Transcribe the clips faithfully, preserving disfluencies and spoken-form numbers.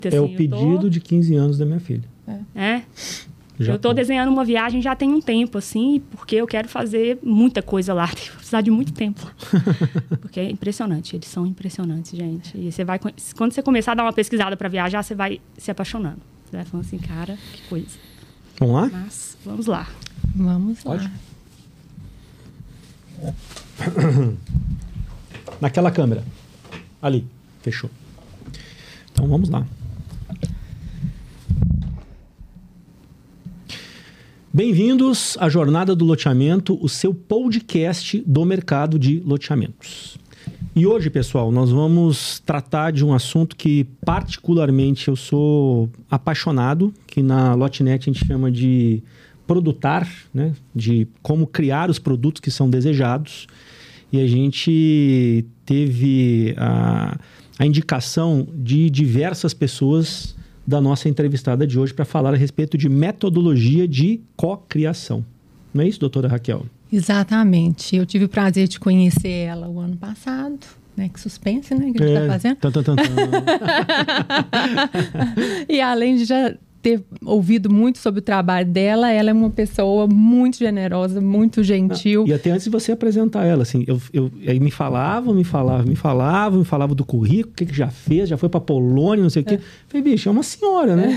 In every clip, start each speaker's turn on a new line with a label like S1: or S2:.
S1: Assim,
S2: é o pedido tô... de quinze anos da minha filha.
S1: É. é. Já eu estou desenhando uma viagem já tem um tempo, assim, porque eu quero fazer muita coisa lá. Vai precisar de muito tempo. Porque é impressionante. Eles são impressionantes, gente. E você vai... Quando você começar a dar uma pesquisada para viajar, você vai se apaixonando. Você vai falando assim, cara, que coisa.
S2: Vamos lá?
S1: Mas, vamos lá.
S3: Vamos
S2: Pode?
S3: lá.
S2: Naquela câmera. Ali. Fechou. Então, vamos lá. Bem-vindos à Jornada do Loteamento, o seu podcast do mercado de loteamentos. E hoje, pessoal, nós vamos tratar de um assunto que particularmente eu sou apaixonado, que na Lotenet a gente chama de produtar, né? De como criar os produtos que são desejados. E a gente teve a, a indicação de diversas pessoas da nossa entrevistada de hoje para falar a respeito de metodologia de cocriação. Não é isso, doutora Raquel?
S3: Exatamente. Eu tive o prazer de conhecer ela o ano passado, né? Que suspense, né? Que a gente está
S2: é,
S3: fazendo.
S2: Tan, tan, tan, tan.
S3: E além de já ter ouvido muito sobre o trabalho dela, ela é uma pessoa muito generosa, muito gentil.
S2: Ah, e até antes de você apresentar ela, assim, eu, eu, aí me falava, me falava, me falava, me falava do currículo, o que, que já fez, já foi pra Polônia, não sei o quê. É. Falei, bicho, é uma senhora, né?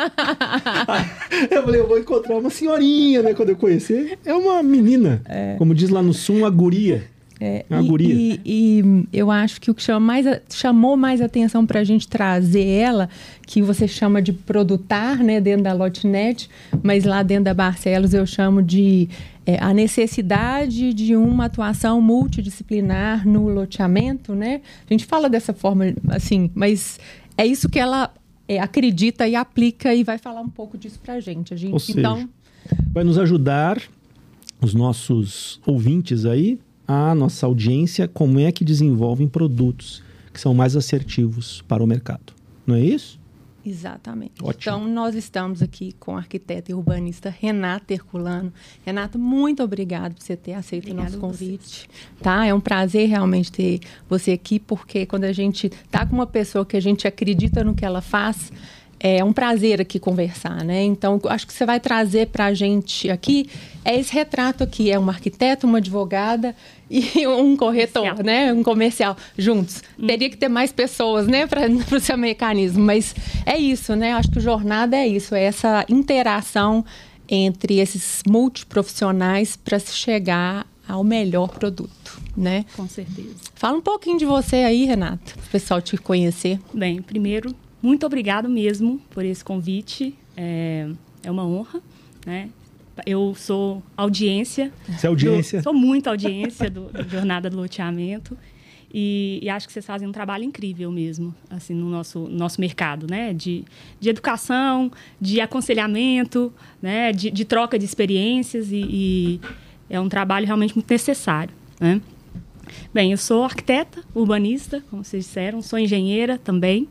S2: Eu falei, eu vou encontrar uma senhorinha, né, quando eu conhecer. É uma menina, é. Como diz lá no Sul, uma guria.
S3: É,
S2: uma
S3: e,
S2: guria.
S3: E, e eu acho que o que chama mais, chamou mais atenção para a gente trazer ela, que você chama de produtar, né, dentro da Lotenet, mas lá dentro da Barcelos eu chamo de é, a necessidade de uma atuação multidisciplinar no loteamento, né? A gente fala dessa forma, assim, mas é isso que ela é, acredita e aplica e vai falar um pouco disso para a gente. A gente,
S2: Ou seja,
S3: então,
S2: vai nos ajudar, os nossos ouvintes aí, a nossa audiência, como é que desenvolvem produtos que são mais assertivos para o mercado. Não é isso?
S3: Exatamente.
S2: Ótimo.
S3: Então, nós estamos aqui com a arquiteta e urbanista Renata Herculano. Renata, muito obrigada por você ter aceito Obrigada o nosso convite. Tá? É um prazer realmente ter você aqui, porque quando a gente está com uma pessoa que a gente acredita no que ela faz, é um prazer aqui conversar, né? Então, acho que você vai trazer para a gente aqui, é esse retrato aqui, é uma arquiteta, uma advogada e um corretor, comercial. né? Um comercial, juntos. Hum. Teria que ter mais pessoas, né? Para o seu mecanismo, mas é isso, né? Acho que jornada é isso, é essa interação entre esses multiprofissionais para se chegar ao melhor produto, né?
S1: Com certeza.
S3: Fala um pouquinho de você aí, Renata, para o pessoal te conhecer.
S1: Bem, primeiro... Muito obrigado mesmo por esse convite. É, é uma honra, né? Eu sou audiência.
S2: Você é audiência?
S1: Do, sou muito audiência do, do Jornada do Loteamento. E, e acho que vocês fazem um trabalho incrível mesmo, assim, no nosso, nosso mercado, né? De, de educação, de aconselhamento, né? De, de troca de experiências. E, e é um trabalho realmente muito necessário, né? Bem, eu sou arquiteta, urbanista, como vocês disseram. Sou engenheira também.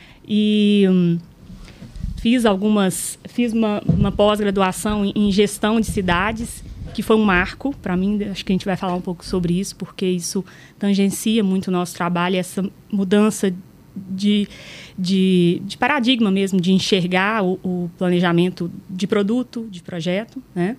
S1: E hum, fiz algumas, fiz uma, uma pós-graduação em, em gestão de cidades, que foi um marco para mim. Acho que a gente vai falar um pouco sobre isso, porque isso tangencia muito o nosso trabalho, essa mudança de, de, de paradigma mesmo, de enxergar o, o planejamento de produto, de projeto, né?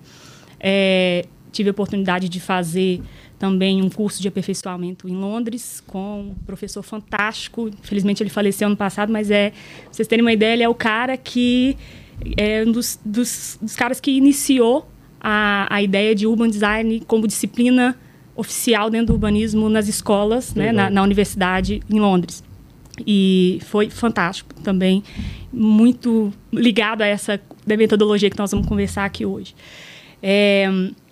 S1: É, tive a oportunidade de fazer também um curso de aperfeiçoamento em Londres com um professor fantástico. Infelizmente, ele faleceu ano passado, mas é, pra vocês terem uma ideia, ele é o cara que é um dos, dos, dos caras que iniciou a, a ideia de urban design como disciplina oficial dentro do urbanismo nas escolas, né, na, na universidade em Londres. E foi fantástico também, muito ligado a essa da metodologia que nós vamos conversar aqui hoje. É...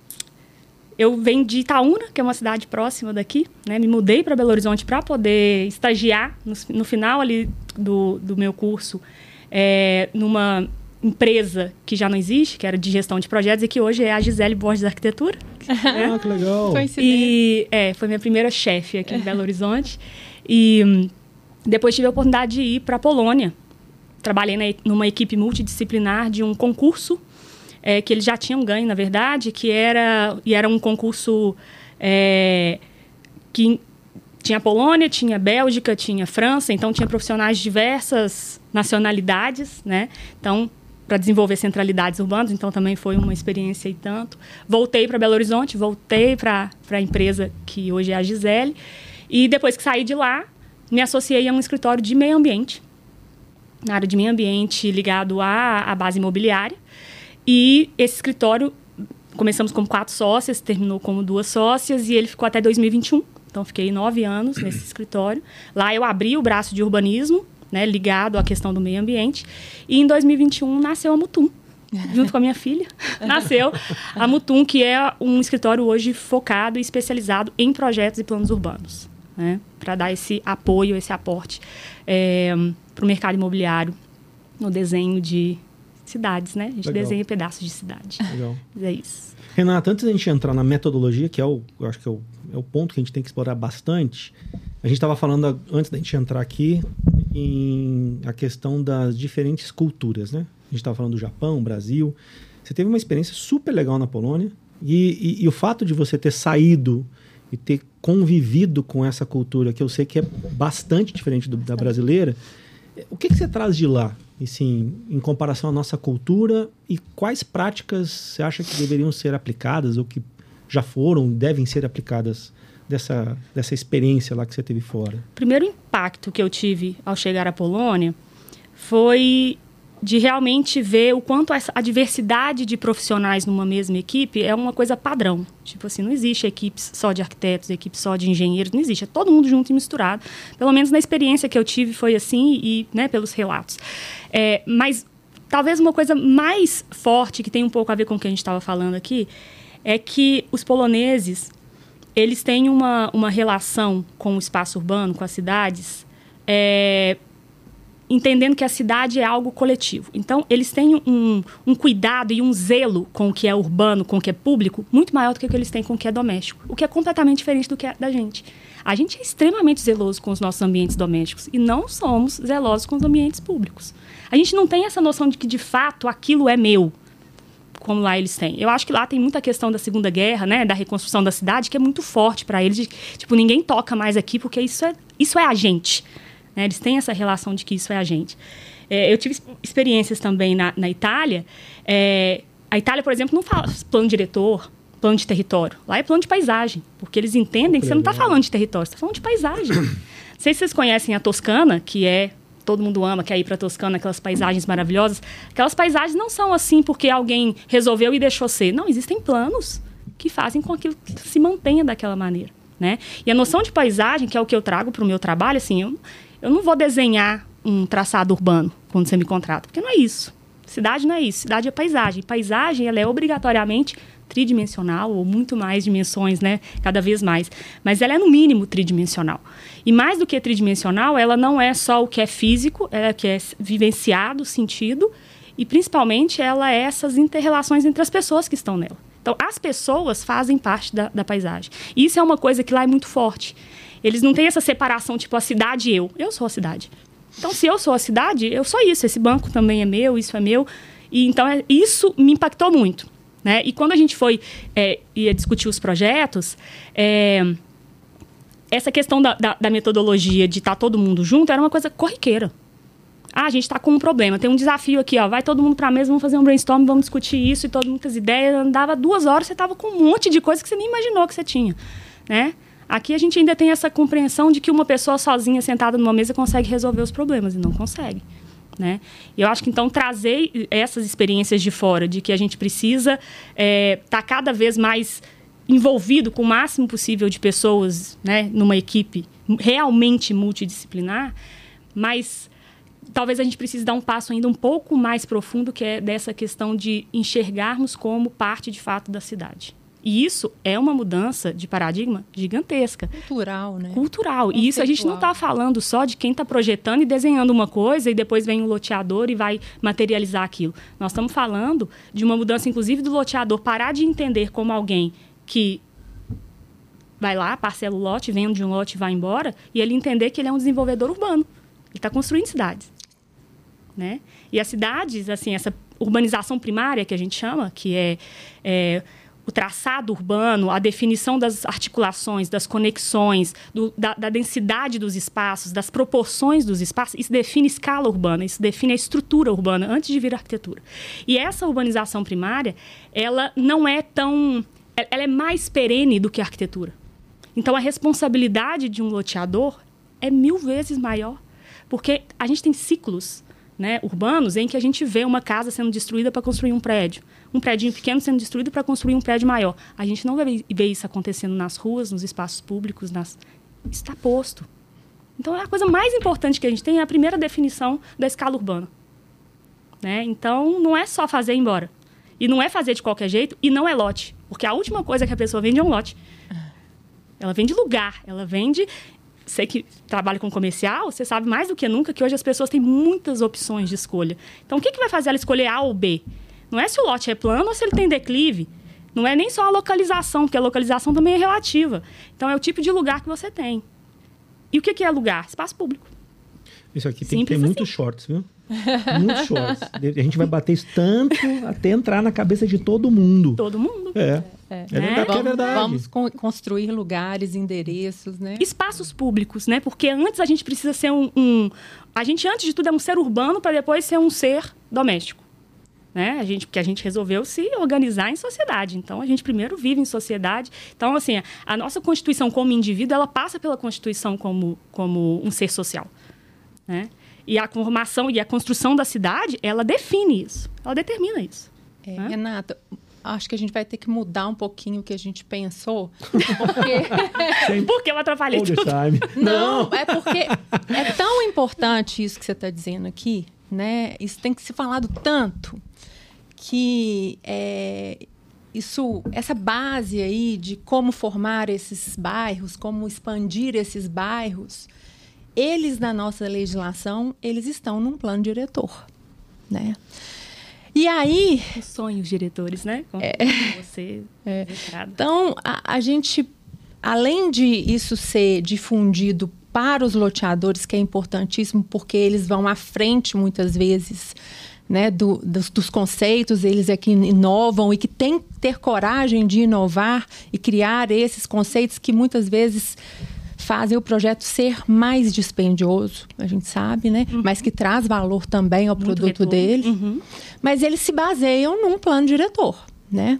S1: Eu venho de Itaúna, que é uma cidade próxima daqui, né? Me mudei para Belo Horizonte para poder estagiar no, no final ali do, do meu curso, é, numa empresa que já não existe, que era de gestão de projetos, e que hoje é a Gisele Borges Arquitetura.
S2: Né? Ah, que legal!
S1: E, é, foi minha primeira chefe aqui em Belo Horizonte. E depois tive a oportunidade de ir para a Polônia. Trabalhei na, numa equipe multidisciplinar de um concurso, É, que eles já tinham ganho, na verdade, que era, e era um concurso é, que tinha Polônia, tinha Bélgica, tinha França, então tinha profissionais de diversas nacionalidades, né? Então, para desenvolver centralidades urbanas, então também foi uma experiência e tanto. Voltei para Belo Horizonte, voltei para a empresa que hoje é a Gisele, e depois que saí de lá, me associei a um escritório de meio ambiente, na área de meio ambiente ligado à, à base imobiliária, e esse escritório, começamos como quatro sócias, terminou como duas sócias, e ele ficou até dois mil e vinte e um, então fiquei nove anos nesse escritório. Lá eu abri o braço de urbanismo, né, ligado à questão do meio ambiente. E em dois mil e vinte e um nasceu a Mutum, junto com a minha filha. Nasceu a Mutum, que é um escritório hoje focado e especializado em projetos e planos urbanos, né, para dar esse apoio, esse aporte é, para o mercado imobiliário no desenho de cidades, né? A gente Legal. Desenha pedaços de cidade.
S2: Legal.
S1: É isso.
S2: Renata, antes da gente entrar na metodologia, que é o, eu acho que é o, é o ponto que a gente tem que explorar bastante, a gente estava falando, antes da gente entrar aqui, em a questão das diferentes culturas, né? A gente estava falando do Japão, Brasil. Você teve uma experiência super legal na Polônia e, e, e o fato de você ter saído e ter convivido com essa cultura, que eu sei que é bastante diferente do, da brasileira, o que, que você traz de lá, assim, em comparação à nossa cultura, e quais práticas você acha que deveriam ser aplicadas ou que já foram, devem ser aplicadas Dessa, dessa experiência lá que você teve fora?
S1: O primeiro impacto que eu tive ao chegar à Polônia foi de realmente ver o quanto essa, a diversidade de profissionais numa mesma equipe é uma coisa padrão. Tipo assim, não existe equipes só de arquitetos, equipe só de engenheiros, não existe. É todo mundo junto e misturado. Pelo menos na experiência que eu tive foi assim, e, né, pelos relatos. É, mas talvez uma coisa mais forte, que tem um pouco a ver com o que a gente estava falando aqui, é que os poloneses, eles têm uma, uma relação com o espaço urbano, com as cidades, é, entendendo que a cidade é algo coletivo. Então, eles têm um, um cuidado e um zelo com o que é urbano, com o que é público, muito maior do que o que eles têm com o que é doméstico, o que é completamente diferente do que é da gente. A gente é extremamente zeloso com os nossos ambientes domésticos e não somos zelosos com os ambientes públicos. A gente não tem essa noção de que, de fato, aquilo é meu, como lá eles têm. Eu acho que lá tem muita questão da Segunda Guerra, né, da reconstrução da cidade, que é muito forte para eles. De, tipo, ninguém toca mais aqui porque isso é, isso é a gente. Né? Eles têm essa relação de que isso é a gente. É, eu tive experiências também na, na Itália. É, a Itália, por exemplo, não fala plano diretor, plano de território. Lá é plano de paisagem, porque eles entendem que você não está falando de território, você está falando de paisagem. Não sei se vocês conhecem a Toscana, que é... todo mundo ama, quer ir para a Toscana, aquelas paisagens maravilhosas. Aquelas paisagens não são assim porque alguém resolveu e deixou ser. Não, existem planos que fazem com que aquilo se mantenha daquela maneira, né? E a noção de paisagem, que é o que eu trago para o meu trabalho, assim, eu, eu não vou desenhar um traçado urbano quando você me contrata, porque não é isso. Cidade não é isso. Cidade é paisagem. Paisagem, ela é obrigatoriamente tridimensional, ou muito mais dimensões, né? Cada vez mais. Mas ela é, no mínimo, tridimensional. E mais do que tridimensional, ela não é só o que é físico, ela é o que é vivenciado, sentido, e, principalmente, ela é essas inter-relações entre as pessoas que estão nela. Então, as pessoas fazem parte da, da paisagem. E isso é uma coisa que lá é muito forte. Eles não têm essa separação, tipo, a cidade e eu. Eu sou a cidade. Então, se eu sou a cidade, eu sou isso. Esse banco também é meu, isso é meu. E, então, é, isso me impactou muito. Né? E quando a gente foi é, ia discutir os projetos, é, essa questão da, da, da metodologia de estar todo mundo junto era uma coisa corriqueira. Ah, a gente está com um problema, tem um desafio aqui, ó, vai todo mundo para a mesa, vamos fazer um brainstorm, vamos discutir isso, e todo mundo com as ideias. Andava duas horas, você estava com um monte de coisa que você nem imaginou que você tinha. Né? Aqui a gente ainda tem essa compreensão de que uma pessoa sozinha, sentada numa mesa, consegue resolver os problemas, e não consegue. Né? E eu acho que, então, trazer essas experiências de fora, de que a gente precisa estar é, tá cada vez mais envolvido com o máximo possível de pessoas, né, numa equipe realmente multidisciplinar, mas talvez a gente precise dar um passo ainda um pouco mais profundo, que é dessa questão de enxergarmos como parte, de fato, da cidade. E isso é uma mudança de paradigma gigantesca.
S3: Cultural, né?
S1: Cultural. E isso a gente não está falando só de quem está projetando e desenhando uma coisa e depois vem um loteador e vai materializar aquilo. Nós estamos falando de uma mudança, inclusive, do loteador parar de entender como alguém que vai lá, parcela o lote, vende um lote e vai embora, e ele entender que ele é um desenvolvedor urbano. Ele está construindo cidades. Né? E as cidades, assim, essa urbanização primária que a gente chama, que é... é o traçado urbano, a definição das articulações, das conexões, do, da, da densidade dos espaços, das proporções dos espaços, isso define escala urbana, isso define a estrutura urbana antes de vir a arquitetura. E essa urbanização primária, ela não é tão... ela é mais perene do que a arquitetura. Então, a responsabilidade de um loteador é mil vezes maior, porque a gente tem ciclos, né, urbanos em que a gente vê uma casa sendo destruída para construir um prédio, um prédio pequeno sendo destruído para construir um prédio maior. A gente não vai ver isso acontecendo nas ruas, nos espaços públicos, nas... isso está posto. Então, a coisa mais importante que a gente tem é a primeira definição da escala urbana. Né? Então, não é só fazer e ir embora. E não é fazer de qualquer jeito, e não é lote. Porque a última coisa que a pessoa vende é um lote. Ela vende lugar, ela vende... Você que trabalha com comercial, você sabe mais do que nunca que hoje as pessoas têm muitas opções de escolha. Então, o que, que vai fazer ela escolher A ou B? Não é se o lote é plano ou se ele tem declive. Não é nem só a localização, porque a localização também é relativa. Então, é o tipo de lugar que você tem. E o que, que é lugar? Espaço público.
S2: Isso aqui tem
S1: Simples
S2: que ter
S1: assim.
S2: Muitos shorts, viu? Muitos shorts. A gente vai bater isso tanto até entrar na cabeça de todo mundo.
S1: Todo mundo.
S2: É.
S3: É,
S2: é, verdade,
S3: vamos,
S2: é verdade.
S3: Vamos con- construir lugares, endereços, né?
S1: Espaços públicos, né? Porque antes a gente precisa ser um... um a gente, antes de tudo, é um ser urbano para depois ser um ser doméstico. Né? A gente, porque a gente resolveu se organizar em sociedade. Então, a gente primeiro vive em sociedade. Então, assim, a, a nossa Constituição como indivíduo, ela passa pela Constituição como, como um ser social. Né? E a formação e a construção da cidade, ela define isso. Ela determina isso.
S3: É,
S1: né?
S3: Renata, acho que a gente vai ter que mudar um pouquinho o que a gente pensou. Porque...
S1: porque eu atrapalhei
S2: All the
S1: tudo.
S2: time.
S3: Não, é porque é tão importante isso que você está dizendo aqui, né? Isso tem que ser falado tanto que é, isso, essa base aí de como formar esses bairros, como expandir esses bairros, eles, na nossa legislação, eles estão num plano diretor, né? E aí...
S1: Os sonhos diretores, né? Como
S3: É,
S1: você...
S3: é.
S1: Registrado.
S3: Então, a, a gente, além de isso ser difundido para os loteadores, que é importantíssimo, porque eles vão à frente, muitas vezes, né, do, dos, dos conceitos, eles é que inovam e que têm que ter coragem de inovar e criar esses conceitos que muitas vezes fazem o projeto ser mais dispendioso, a gente sabe, né? Uhum. Mas que traz valor também ao Muito produto retorno. dele.
S1: Uhum.
S3: Mas eles se baseiam num plano diretor, né?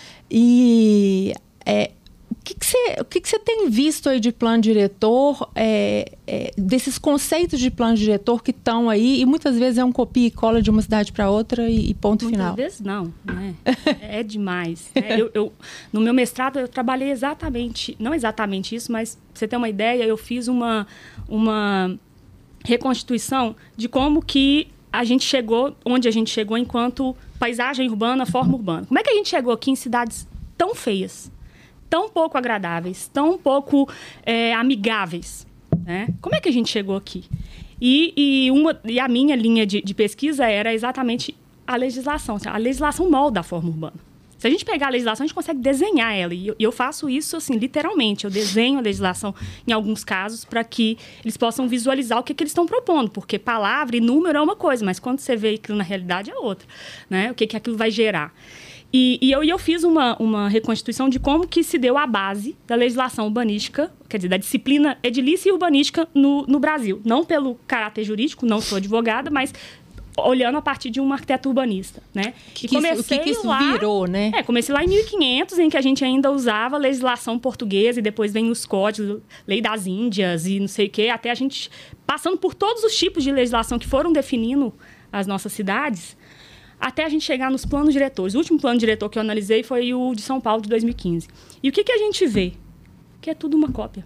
S3: E é, o que que você, o que que você tem visto aí de plano diretor, é, é, desses conceitos de plano diretor que estão aí, e muitas vezes é um copia e cola de uma cidade para outra e, e ponto
S1: muitas
S3: final.
S1: Muitas vezes não, né? É demais. Né? Eu, eu, no meu mestrado, eu trabalhei exatamente, não exatamente isso, mas, pra você ter uma ideia, eu fiz uma, uma reconstituição de como que a gente chegou, onde a gente chegou enquanto paisagem urbana, forma urbana. Como é que a gente chegou aqui em cidades tão feias, tão pouco agradáveis, tão pouco é, amigáveis, né? Como é que a gente chegou aqui? E, e, uma, e a minha linha de, de pesquisa era exatamente a legislação. A legislação molda a forma urbana. Se a gente pegar a legislação, a gente consegue desenhar ela. E eu, eu faço isso, assim, literalmente. Eu desenho a legislação, em alguns casos, para que eles possam visualizar o que, que eles estão propondo. Porque palavra e número é uma coisa, mas quando você vê aquilo na realidade é outra. Né? O que, que aquilo vai gerar. E, e eu, eu fiz uma, uma reconstituição de como que se deu a base da legislação urbanística, quer dizer, da disciplina edilícia e urbanística no, no Brasil. Não pelo caráter jurídico, não sou advogada, mas olhando a partir de um arquiteto urbanista, né?
S3: Que que isso, o que, que isso
S1: lá,
S3: virou, né?
S1: É, comecei lá em mil e quinhentos, em que a gente ainda usava legislação portuguesa e depois vem os códigos, lei das Índias e não sei o quê, até a gente passando por todos os tipos de legislação que foram definindo as nossas cidades, até a gente chegar nos planos diretores. O último plano diretor que eu analisei foi o de São Paulo, de dois mil e quinze. E o que, que a gente vê? Que é tudo uma cópia.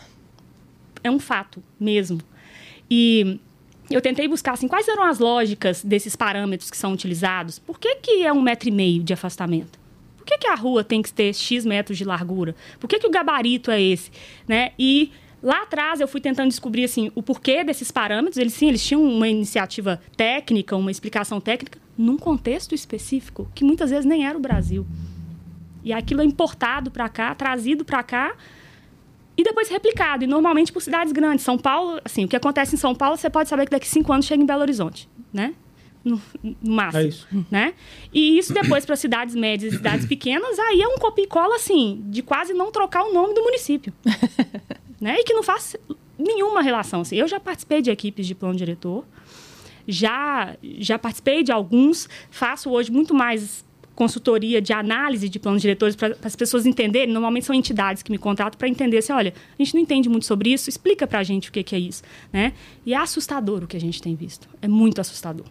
S1: É um fato mesmo. E eu tentei buscar, assim, quais eram as lógicas desses parâmetros que são utilizados. Por que, que é um metro e meio de afastamento? Por que, que a rua tem que ter X metros de largura? Por que, que o gabarito é esse? Né? E lá atrás eu fui tentando descobrir, assim, o porquê desses parâmetros. Eles, sim, eles tinham uma iniciativa técnica, uma explicação técnica, num contexto específico, que muitas vezes nem era o Brasil. E aquilo é importado para cá, trazido para cá, e depois replicado, e normalmente por cidades grandes. São Paulo, assim, o que acontece em São Paulo, você pode saber que daqui a cinco anos chega em Belo Horizonte, né? no, no máximo.
S2: É isso.
S1: Né? E isso depois para cidades médias e cidades pequenas, aí é um copia e cola, assim, de quase não trocar o nome do município. Né? E que não faz nenhuma relação. Assim. Eu já participei de equipes de plano diretor, já, já participei de alguns, faço hoje muito mais consultoria de análise de planos diretores para as pessoas entenderem. Normalmente são entidades que me contratam para entender assim, olha, a gente não entende muito sobre isso, explica para a gente o que, que é isso. Né? E é assustador o que a gente tem visto. É muito assustador.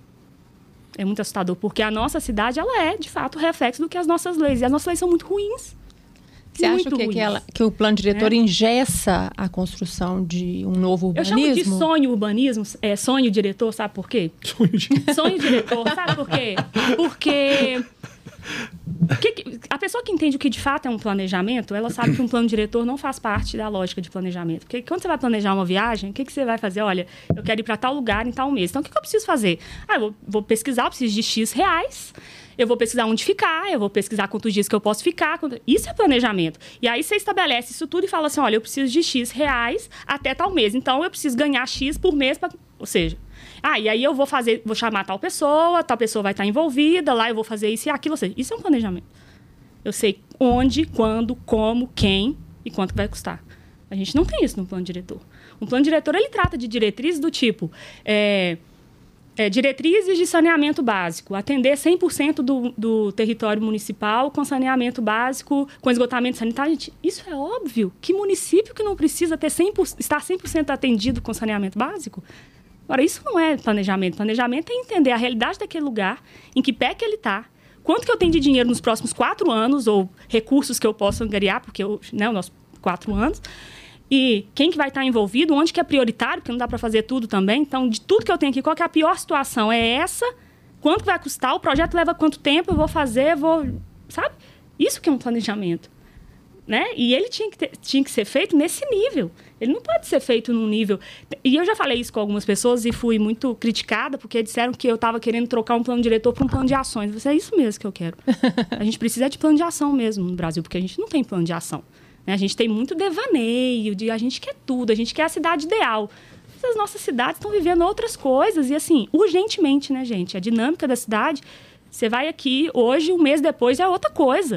S1: É muito assustador, porque a nossa cidade, ela é, de fato, reflexo do que as nossas leis. E as nossas leis são muito ruins.
S3: Você
S1: muito
S3: acha que,
S1: ruins,
S3: que, ela, que o plano diretor
S1: né?
S3: engessa a construção de um novo urbanismo?
S1: Eu chamo de sonho urbanismo, é, sonho diretor, sabe por quê?
S2: Sonho de...
S1: Sonho diretor, sabe por quê? Porque... Que, a pessoa que entende o que de fato é um planejamento, ela sabe que um plano diretor não faz parte da lógica de planejamento. Porque quando você vai planejar uma viagem, o que, que você vai fazer? Olha, eu quero ir para tal lugar em tal mês. Então, o que, que eu preciso fazer? Ah, eu vou, vou pesquisar, eu preciso de X reais. Eu vou pesquisar onde ficar, eu vou pesquisar quantos dias que eu posso ficar. Quanto... Isso é planejamento. E aí você estabelece isso tudo e fala assim, olha, eu preciso de X reais até tal mês. Então, eu preciso ganhar X por mês. Pra... Ou seja... Ah, e aí eu vou fazer, vou chamar tal pessoa, tal pessoa vai estar envolvida, lá eu vou fazer isso e aquilo. Ou seja, isso é um planejamento. Eu sei onde, quando, como, quem e quanto vai custar. A gente não tem isso no plano diretor. Um plano diretor, ele trata de diretrizes do tipo... É, é, diretrizes de saneamento básico. Atender cem por cento do, do território municipal com saneamento básico, com esgotamento sanitário. Gente, isso é óbvio. Que município que não precisa ter cem por cento, estar cem por cento atendido com saneamento básico? Agora, isso não é planejamento. Planejamento é entender a realidade daquele lugar, em que pé que ele está, quanto que eu tenho de dinheiro nos próximos quatro anos, ou recursos que eu posso angariar, porque eu, né, os nossos quatro anos, e quem que vai estar envolvido, onde que é prioritário, porque não dá para fazer tudo também. Então, de tudo que eu tenho aqui, qual que é a pior situação? É essa? Quanto vai custar? O projeto leva quanto tempo? Eu vou fazer? Vou... Sabe? Isso que é um planejamento. Né? E ele tinha que, ter, tinha que ser feito nesse nível. Ele não pode ser feito num nível... E eu já falei isso com algumas pessoas e fui muito criticada, porque disseram que eu estava querendo trocar um plano diretor para um plano de ações. Eu falei, é isso mesmo que eu quero. A gente precisa de plano de ação mesmo no Brasil, porque a gente não tem plano de ação. Né? A gente tem muito devaneio, de, a gente quer tudo, a gente quer a cidade ideal. Mas as nossas cidades estão vivendo outras coisas e, assim, urgentemente, né, gente? A dinâmica da cidade, você vai aqui, hoje, um mês depois, é outra coisa.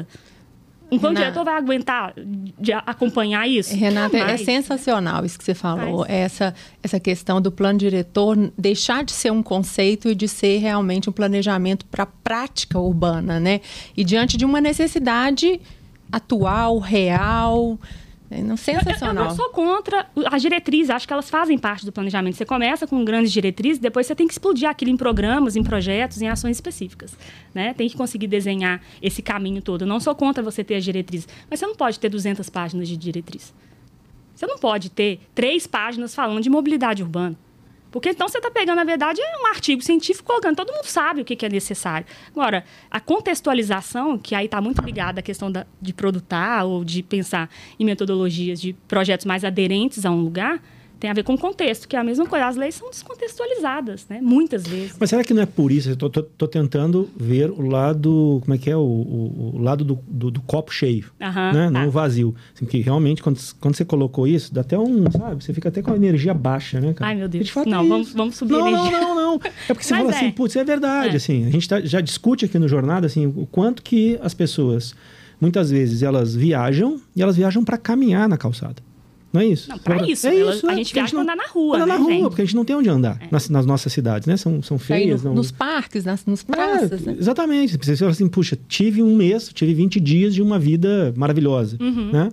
S1: Um plano diretor vai aguentar de acompanhar isso?
S3: Renata,
S1: Jamais.
S3: é sensacional isso que você falou. Essa, essa questão do plano diretor deixar de ser um conceito e de ser realmente um planejamento para a prática urbana, né? E diante de uma necessidade atual, real... Não, sensacional.
S1: Eu, eu não sou contra as diretrizes, acho que elas fazem parte do planejamento. Você começa com grandes diretrizes, depois você tem que explodir aquilo em programas, em projetos, em ações específicas. Né? Tem que conseguir desenhar esse caminho todo. Eu não sou contra você ter as diretrizes, mas você não pode ter duzentas páginas de diretriz. Você não pode ter três páginas falando de mobilidade urbana. Porque então você está pegando, na verdade, é um artigo científico colocando. Todo mundo sabe o que, que é necessário. Agora, a contextualização, que aí está muito ligada à questão da, de produtar ou de pensar em metodologias de projetos mais aderentes a um lugar, tem a ver com o contexto, que é a mesma coisa. As leis são descontextualizadas, né? Muitas vezes.
S2: Mas será que não é por isso? Eu tô, tô, tô tentando ver o lado, como é que é? O, o, o lado do, do, do copo cheio,
S1: uhum,
S2: né?
S1: Tá.
S2: Não o vazio. Assim, que realmente, quando, quando você colocou isso, dá até um, sabe? Você fica até com a energia baixa, né, cara?
S1: Ai, meu Deus.
S2: De fato,
S1: não,
S2: é
S1: vamos, vamos subir
S2: não,
S1: a energia.
S2: Não, não, não. É porque você
S1: Mas
S2: fala
S1: é.
S2: assim, putz, é verdade,
S1: É.
S2: assim. A gente tá, já discute aqui no Jornada, assim, o quanto que as pessoas, muitas vezes, elas viajam e elas viajam para caminhar na calçada. Não é isso?
S1: Não, para
S2: pra...
S1: isso.
S2: É
S1: Elas,
S2: isso
S1: a
S2: é,
S1: gente
S2: porque
S1: viaja para
S2: não-
S1: andar na rua,
S2: andar
S1: né,
S2: na rua,
S1: gente?
S2: porque a gente não tem onde andar
S1: É.
S2: nas, nas nossas cidades, né? São, são
S3: Tá aí
S2: feias.
S3: no-
S2: não...
S3: nos parques, nas, nos praças,
S2: É,
S3: né?
S2: exatamente. Você fala assim, puxa, tive um mês, tive vinte dias de uma vida maravilhosa.
S1: Uhum.
S2: Né?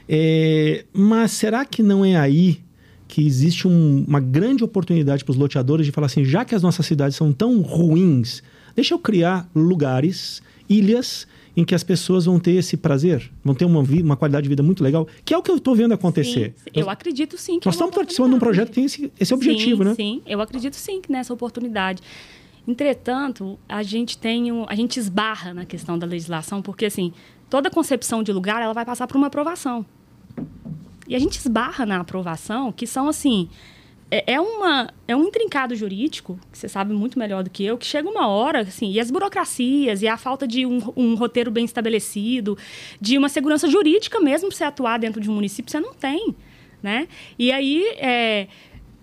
S2: É, mas será que não é aí que existe um- uma grande oportunidade para os loteadores de falar assim, já que as nossas cidades são tão ruins, deixa eu criar lugares, ilhas, em que as pessoas vão ter esse prazer, vão ter uma, vi- uma qualidade de vida muito legal, que é o que eu estou vendo acontecer.
S1: Sim, eu acredito sim que
S2: Nós
S1: é uma
S2: estamos participando de um projeto que tem esse, esse objetivo,
S1: sim,
S2: né?
S1: Sim, eu acredito sim que nessa oportunidade. Entretanto, a gente tem um, a gente esbarra na questão da legislação, porque assim, toda concepção de lugar ela vai passar por uma aprovação. E a gente esbarra na aprovação, que são assim, é, é, uma, é um intrincado jurídico, que você sabe muito melhor do que eu, que chega uma hora, assim, e as burocracias, e a falta de um, um roteiro bem estabelecido, de uma segurança jurídica mesmo para você atuar dentro de um município, você não tem, né? E aí, é,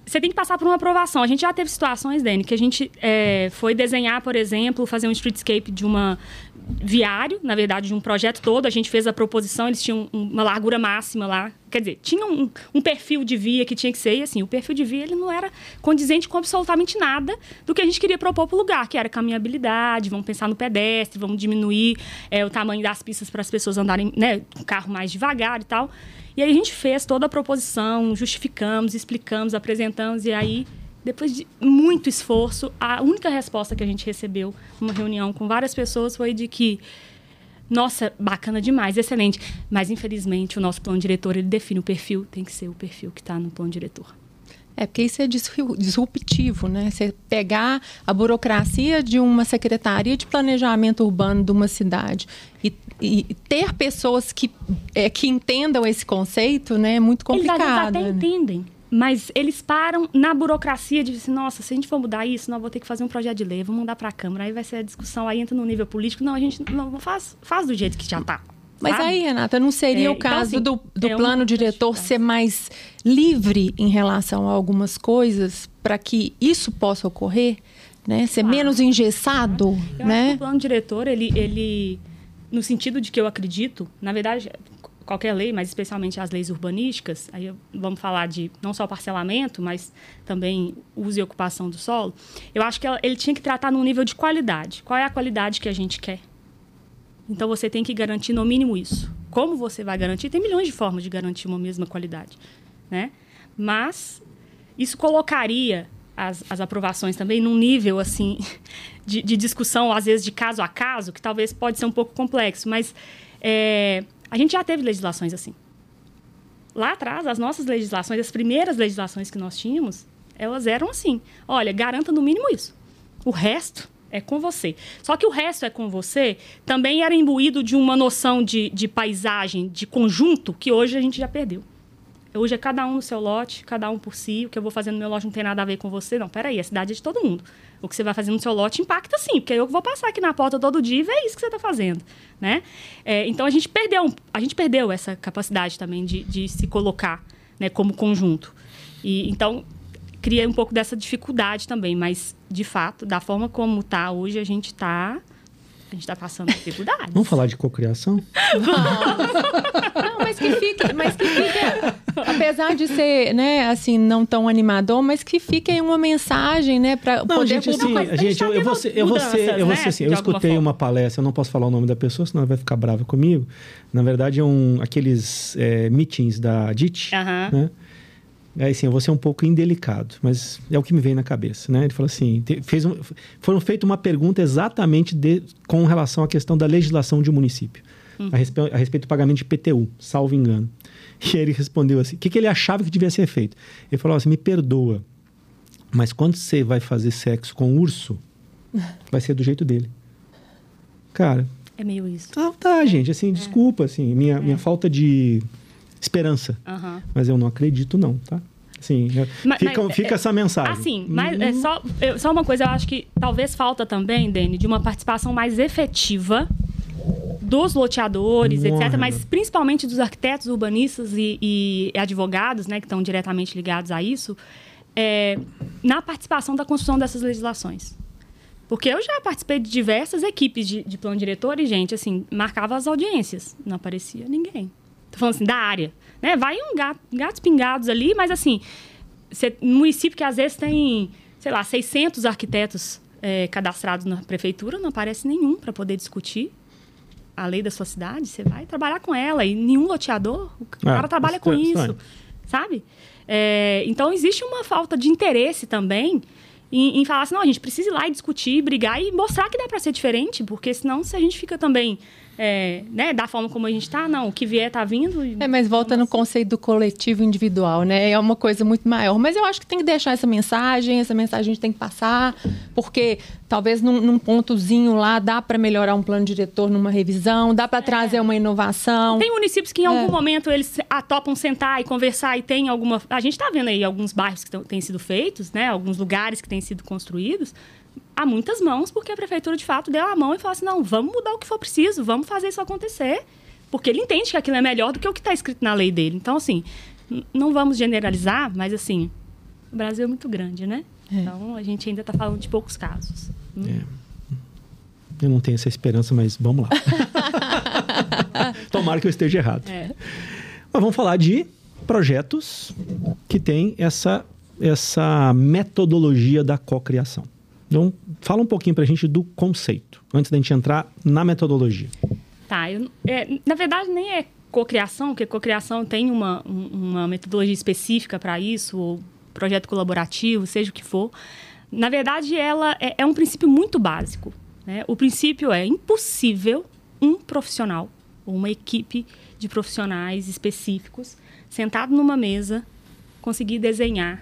S1: você tem que passar por uma aprovação. A gente já teve situações, Dani, que a gente é, foi desenhar, por exemplo, fazer um streetscape de uma viário, na verdade, de um projeto todo. A gente fez a proposição, eles tinham uma largura máxima lá. Quer dizer, tinha um, um perfil de via que tinha que ser, e assim, o perfil de via ele não era condizente com absolutamente nada do que a gente queria propor para o lugar, que era caminhabilidade, vamos pensar no pedestre, vamos diminuir é, o tamanho das pistas para as pessoas andarem, né, com o carro mais devagar e tal. E aí a gente fez toda a proposição, justificamos, explicamos, apresentamos, e aí, depois de muito esforço, a única resposta que a gente recebeu numa reunião com várias pessoas foi de que, nossa, bacana demais, excelente, mas infelizmente o nosso plano diretor, ele define o perfil, tem que ser o perfil que está no plano diretor.
S3: É, porque isso é disruptivo, né? Você pegar a burocracia de uma secretaria de planejamento urbano de uma cidade e, e ter pessoas que, é, que entendam esse conceito, né? É muito complicado.
S1: Eles até
S3: né?
S1: entendem, mas eles param na burocracia de dizer, nossa, se a gente for mudar isso, nós vamos ter que fazer um projeto de lei, vamos mandar para a Câmara, aí vai ser a discussão, aí entra no nível político. Não, a gente não faz, faz do jeito que já está.
S3: Mas
S1: sabe?
S3: aí, Renata, não seria
S1: é,
S3: o caso então, assim, do, do
S1: é
S3: plano diretor ser mais livre em relação a algumas coisas para que isso possa ocorrer? Né? Ser claro. menos engessado?
S1: Eu
S3: né?
S1: acho que o plano diretor, ele, ele, no sentido de que eu acredito, na verdade, qualquer lei, mas especialmente as leis urbanísticas, aí vamos falar de não só parcelamento, mas também uso e ocupação do solo, eu acho que ele tinha que tratar num nível de qualidade. Qual é a qualidade que a gente quer? Então, você tem que garantir no mínimo isso. Como você vai garantir? Tem milhões de formas de garantir uma mesma qualidade, né? Mas isso colocaria as, as aprovações também num nível, assim, de, de discussão, às vezes, de caso a caso, que talvez pode ser um pouco complexo, mas é, a gente já teve legislações assim. Lá atrás, as nossas legislações, as primeiras legislações que nós tínhamos, elas eram assim. Olha, garanta no mínimo isso. O resto é com você. Só que o resto é com você também era imbuído de uma noção de, de paisagem, de conjunto, que hoje a gente já perdeu. Hoje é cada um no seu lote, cada um por si. O que eu vou fazer no meu lote não tem nada a ver com você. Não, peraí, a cidade é de todo mundo. O que você vai fazer no seu lote impacta sim, porque eu vou passar aqui na porta todo dia e ver isso que você está fazendo, né? É, então, a gente perdeu, a gente perdeu essa capacidade também de, de se colocar, né, como conjunto. E, então, cria um pouco dessa dificuldade também, mas, de fato, da forma como está hoje, a gente está... A gente está passando dificuldades.
S2: Vamos falar de cocriação?
S3: Não, mas que fique, mas que fique, apesar de ser, né, assim, não tão animador, mas que fique aí uma mensagem, né, para poder...
S2: Gente, assim,
S3: não,
S2: a gente, eu, eu vou ser, eu vou ser, eu vou ser assim, eu escutei uma palestra, eu não posso falar o nome da pessoa, senão ela vai ficar brava comigo. Na verdade, é um, aqueles é, meetings da D I T,
S1: uhum.
S2: né? É assim, eu vou ser um pouco indelicado, mas é o que me vem na cabeça, né? Ele falou assim, te, fez um, foram feitas uma pergunta exatamente de, com relação à questão da legislação de um município, uhum. a, respe, a respeito do pagamento de I P T U, salvo engano. E aí ele respondeu assim, o que, que ele achava que devia ser feito? Ele falou assim, me perdoa, mas quando você vai fazer sexo com um urso, vai ser do jeito dele. Cara...
S1: É meio isso.
S2: Tá, tá gente, assim, é. desculpa, assim, minha, é. minha falta de... esperança.
S1: Uhum.
S2: Mas eu não acredito, não, tá? Assim, mas, fica,
S1: mas,
S2: fica
S1: é,
S2: essa mensagem.
S1: Assim, mas é só, eu, só uma coisa, eu acho que talvez falta também, Dani, de uma participação mais efetiva dos loteadores, Nossa. etcétera, mas principalmente dos arquitetos, urbanistas e, e advogados, né, que estão diretamente ligados a isso, é, na participação da construção dessas legislações. Porque eu já participei de diversas equipes de, de plano diretor e, gente, assim, marcava as audiências, não aparecia ninguém. Tô falando assim, da área, né? Vai um gato, gatos pingados ali, mas assim, cê, um município que às vezes tem, sei lá, seiscentos arquitetos é, cadastrados na prefeitura, não aparece nenhum para poder discutir a lei da sua cidade. Você vai trabalhar com ela e nenhum loteador, o cara ah, trabalha com isso, isso sabe? É, então, existe uma falta de interesse também em, em falar assim, não, a gente precisa ir lá e discutir, brigar e mostrar que dá para ser diferente, porque senão se a gente fica também... É, né, da forma como a gente está, não, o que vier está vindo. E...
S3: É, mas volta no conceito do coletivo individual, né? É uma coisa muito maior. Mas eu acho que tem que deixar essa mensagem, essa mensagem a gente tem que passar, porque talvez num, num pontozinho lá dá para melhorar um plano diretor numa revisão, dá para é. trazer uma inovação.
S1: Tem municípios que em algum é. momento eles ah, topam sentar e conversar e tem alguma... A gente está vendo aí alguns bairros que têm sido feitos, né? Alguns lugares que têm sido construídos. Há muitas mãos, porque a prefeitura, de fato, deu a mão e falou assim, não, vamos mudar o que for preciso, vamos fazer isso acontecer. Porque ele entende que aquilo é melhor do que o que está escrito na lei dele. Então, assim, n- não vamos generalizar, mas, assim, o Brasil é muito grande, né? É. Então, a gente ainda está falando de poucos casos. Hum.
S2: É. Eu não tenho essa esperança, mas vamos lá. Tomara que eu esteja errado. É. Mas vamos falar de projetos que têm essa, essa metodologia da cocriação. Então, fala um pouquinho para a gente do conceito, antes da gente entrar na metodologia.
S1: Tá, eu, é, na verdade nem é cocriação, porque cocriação tem uma, uma metodologia específica para isso, ou projeto colaborativo, seja o que for. Na verdade, ela é, é um princípio muito básico. Né? O princípio é impossível um profissional ou uma equipe de profissionais específicos sentado numa mesa conseguir desenhar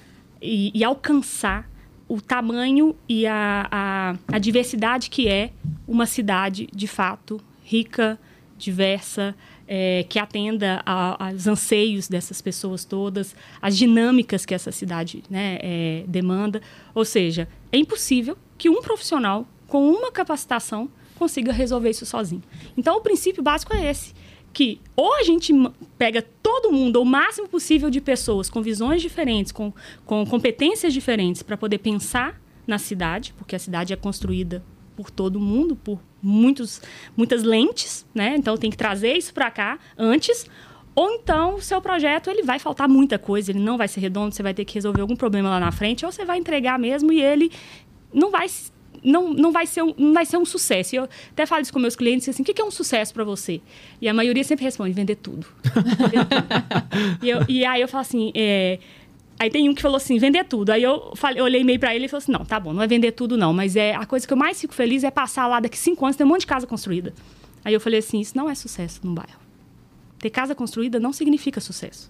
S1: e, e alcançar o tamanho e a, a, a diversidade que é uma cidade, de fato, rica, diversa, é, que atenda a, aos anseios dessas pessoas todas, as dinâmicas que essa cidade, né, é, demanda. Ou seja, é impossível que um profissional com uma capacitação, consiga resolver isso sozinho. Então, o princípio básico é esse, que ou a gente pega todo mundo, ou o máximo possível de pessoas com visões diferentes, com, com competências diferentes, para poder pensar na cidade, porque a cidade é construída por todo mundo, por muitos, muitas lentes, né? Então, tem que trazer isso para cá antes, ou então o seu projeto ele vai faltar muita coisa, ele não vai ser redondo, você vai ter que resolver algum problema lá na frente, ou você vai entregar mesmo e ele não vai... Não, não, vai ser um, não vai ser um sucesso. Eu até falo isso com meus clientes, assim, o que é um sucesso para você? E a maioria sempre responde, vender tudo. Vender tudo. e, eu, e aí eu falo assim, é... aí tem um que falou assim, vender tudo. Aí eu, falei, eu olhei meio para ele e falei assim, não, tá bom, não é vender tudo não, mas é, a coisa que eu mais fico feliz é passar lá daqui cinco anos, ter um monte de casa construída. Aí eu falei assim, isso não é sucesso num bairro. Ter casa construída não significa sucesso.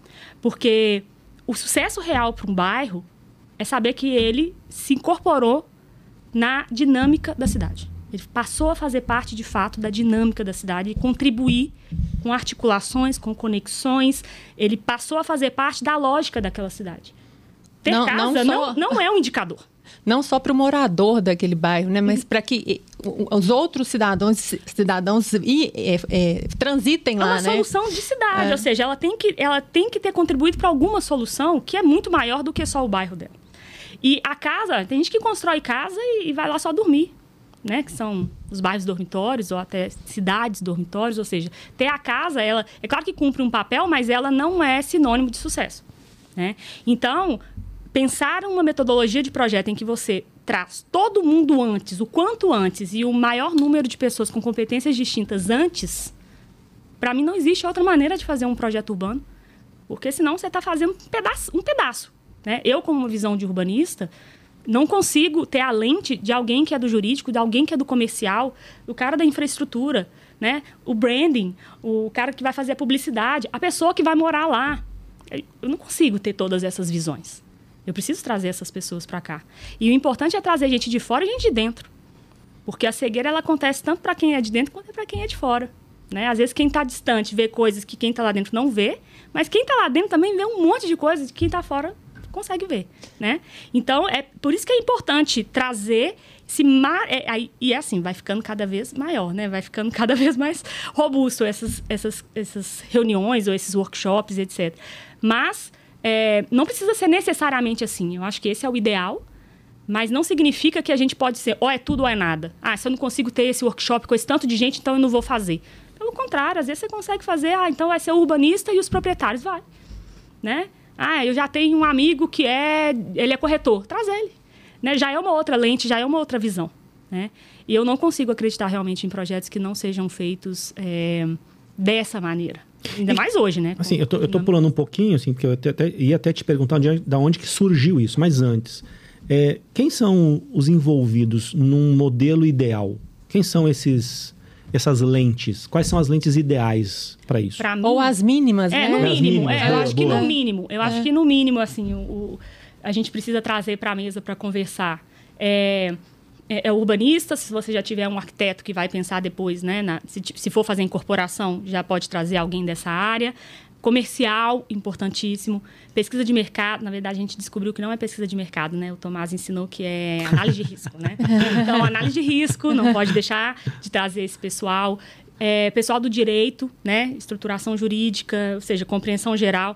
S1: Porque o sucesso real para um bairro é saber que ele se incorporou na dinâmica da cidade. Ele passou a fazer parte, de fato, da dinâmica da cidade e contribuir com articulações, com conexões. Ele passou a fazer parte da lógica daquela cidade. Ter não, casa não, só... não, não é um indicador.
S3: Não só para o morador daquele bairro, né? Mas para que os outros cidadãos, cidadãos e, é, é, transitem lá, né?
S1: É uma solução de cidade, é. Ou seja, ela tem que, ela tem que ter contribuído para alguma solução que é muito maior do que só o bairro dela. E a casa, tem gente que constrói casa e, e vai lá só dormir, né? Que são os bairros dormitórios ou até cidades dormitórios. Ou seja, ter a casa, ela é claro que cumpre um papel, mas ela não é sinônimo de sucesso, né? Então, pensar uma metodologia de projeto em que você traz todo mundo antes, o quanto antes, e o maior número de pessoas com competências distintas antes, para mim não existe outra maneira de fazer um projeto urbano, porque senão você está fazendo um pedaço, um pedaço. Né? Eu, como uma visão de urbanista, não consigo ter a lente de alguém que é do jurídico, de alguém que é do comercial, do cara da infraestrutura, né? O branding, o cara que vai fazer a publicidade, a pessoa que vai morar lá. Eu não consigo ter todas essas visões. Eu preciso trazer essas pessoas para cá. E o importante é trazer gente de fora e gente de dentro. Porque a cegueira ela acontece tanto para quem é de dentro quanto para quem é de fora. Né? Às vezes quem está distante vê coisas que quem está lá dentro não vê, mas quem está lá dentro também vê um monte de coisas que quem está fora consegue ver, né? Então, é por isso que é importante trazer esse mar... É, é, e é assim, vai ficando cada vez maior, né? Vai ficando cada vez mais robusto essas, essas, essas reuniões ou esses workshops, etcétera. Mas é, não precisa ser necessariamente assim. Eu acho que esse é o ideal, mas não significa que a gente pode ser ou é tudo ou é nada. Ah, se eu não consigo ter esse workshop com esse tanto de gente, então eu não vou fazer. Pelo contrário, às vezes você consegue fazer, ah, então vai ser o urbanista e os proprietários, vai, né? Ah, eu já tenho um amigo que é... Ele é corretor. Traz ele. Né? Já é uma outra lente, já é uma outra visão. Né? E eu não consigo acreditar realmente em projetos que não sejam feitos é, dessa maneira. Ainda e, mais hoje, né?
S2: Assim, eu tô, eu tô pulando um pouquinho, assim, porque eu até, até, ia até te perguntar de, de onde que surgiu isso. Mas antes, é, quem são os envolvidos num modelo ideal? Quem são esses... essas lentes? Quais são as lentes ideais para isso?
S1: Pra mim,
S3: ou as mínimas,
S1: é,
S3: né?
S1: No mínimo.
S2: Mínimas,
S1: é,
S2: boa,
S1: eu acho
S2: boa.
S1: que no mínimo. Eu é. acho que no mínimo, assim, o, o, a gente precisa trazer para a mesa para conversar. É, é, é urbanista, se você já tiver um arquiteto que vai pensar depois, né? Na, se, se for fazer incorporação, já pode trazer alguém dessa área. Comercial, importantíssimo. Pesquisa de mercado, na verdade, a gente descobriu que não é pesquisa de mercado, né? O Tomás ensinou que é análise de risco, né? Então, análise de risco, não pode deixar de trazer esse pessoal. É, pessoal do direito, né? Estruturação jurídica, ou seja, compreensão geral.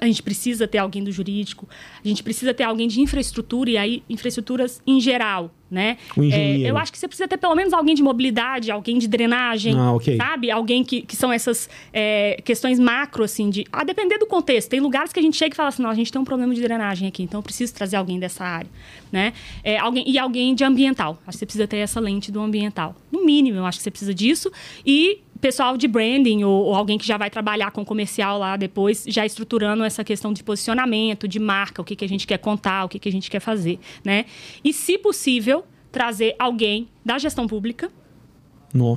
S1: a gente precisa ter alguém do jurídico, a gente precisa ter alguém de infraestrutura, e aí infraestruturas em geral, né?
S2: O engenheiro.
S1: É, eu acho que você precisa ter pelo menos alguém de mobilidade, alguém de drenagem,
S2: ah, okay.
S1: sabe? Alguém que, que são essas é, questões macro, assim, de... A depender do contexto. Tem lugares que a gente chega e fala assim, não, a gente tem um problema de drenagem aqui, então eu preciso trazer alguém dessa área, né? É, alguém, e alguém de ambiental. Acho que você precisa ter essa lente do ambiental. No mínimo, eu acho que você precisa disso. E pessoal de branding ou, ou alguém que já vai trabalhar com comercial lá depois, já estruturando essa questão de posicionamento, de marca, o que, que a gente quer contar, o que, que a gente quer fazer, né? E, se possível, trazer alguém da gestão pública.
S2: No.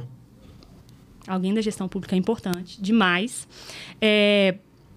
S2: Alguém
S1: da gestão pública é importante, demais. É,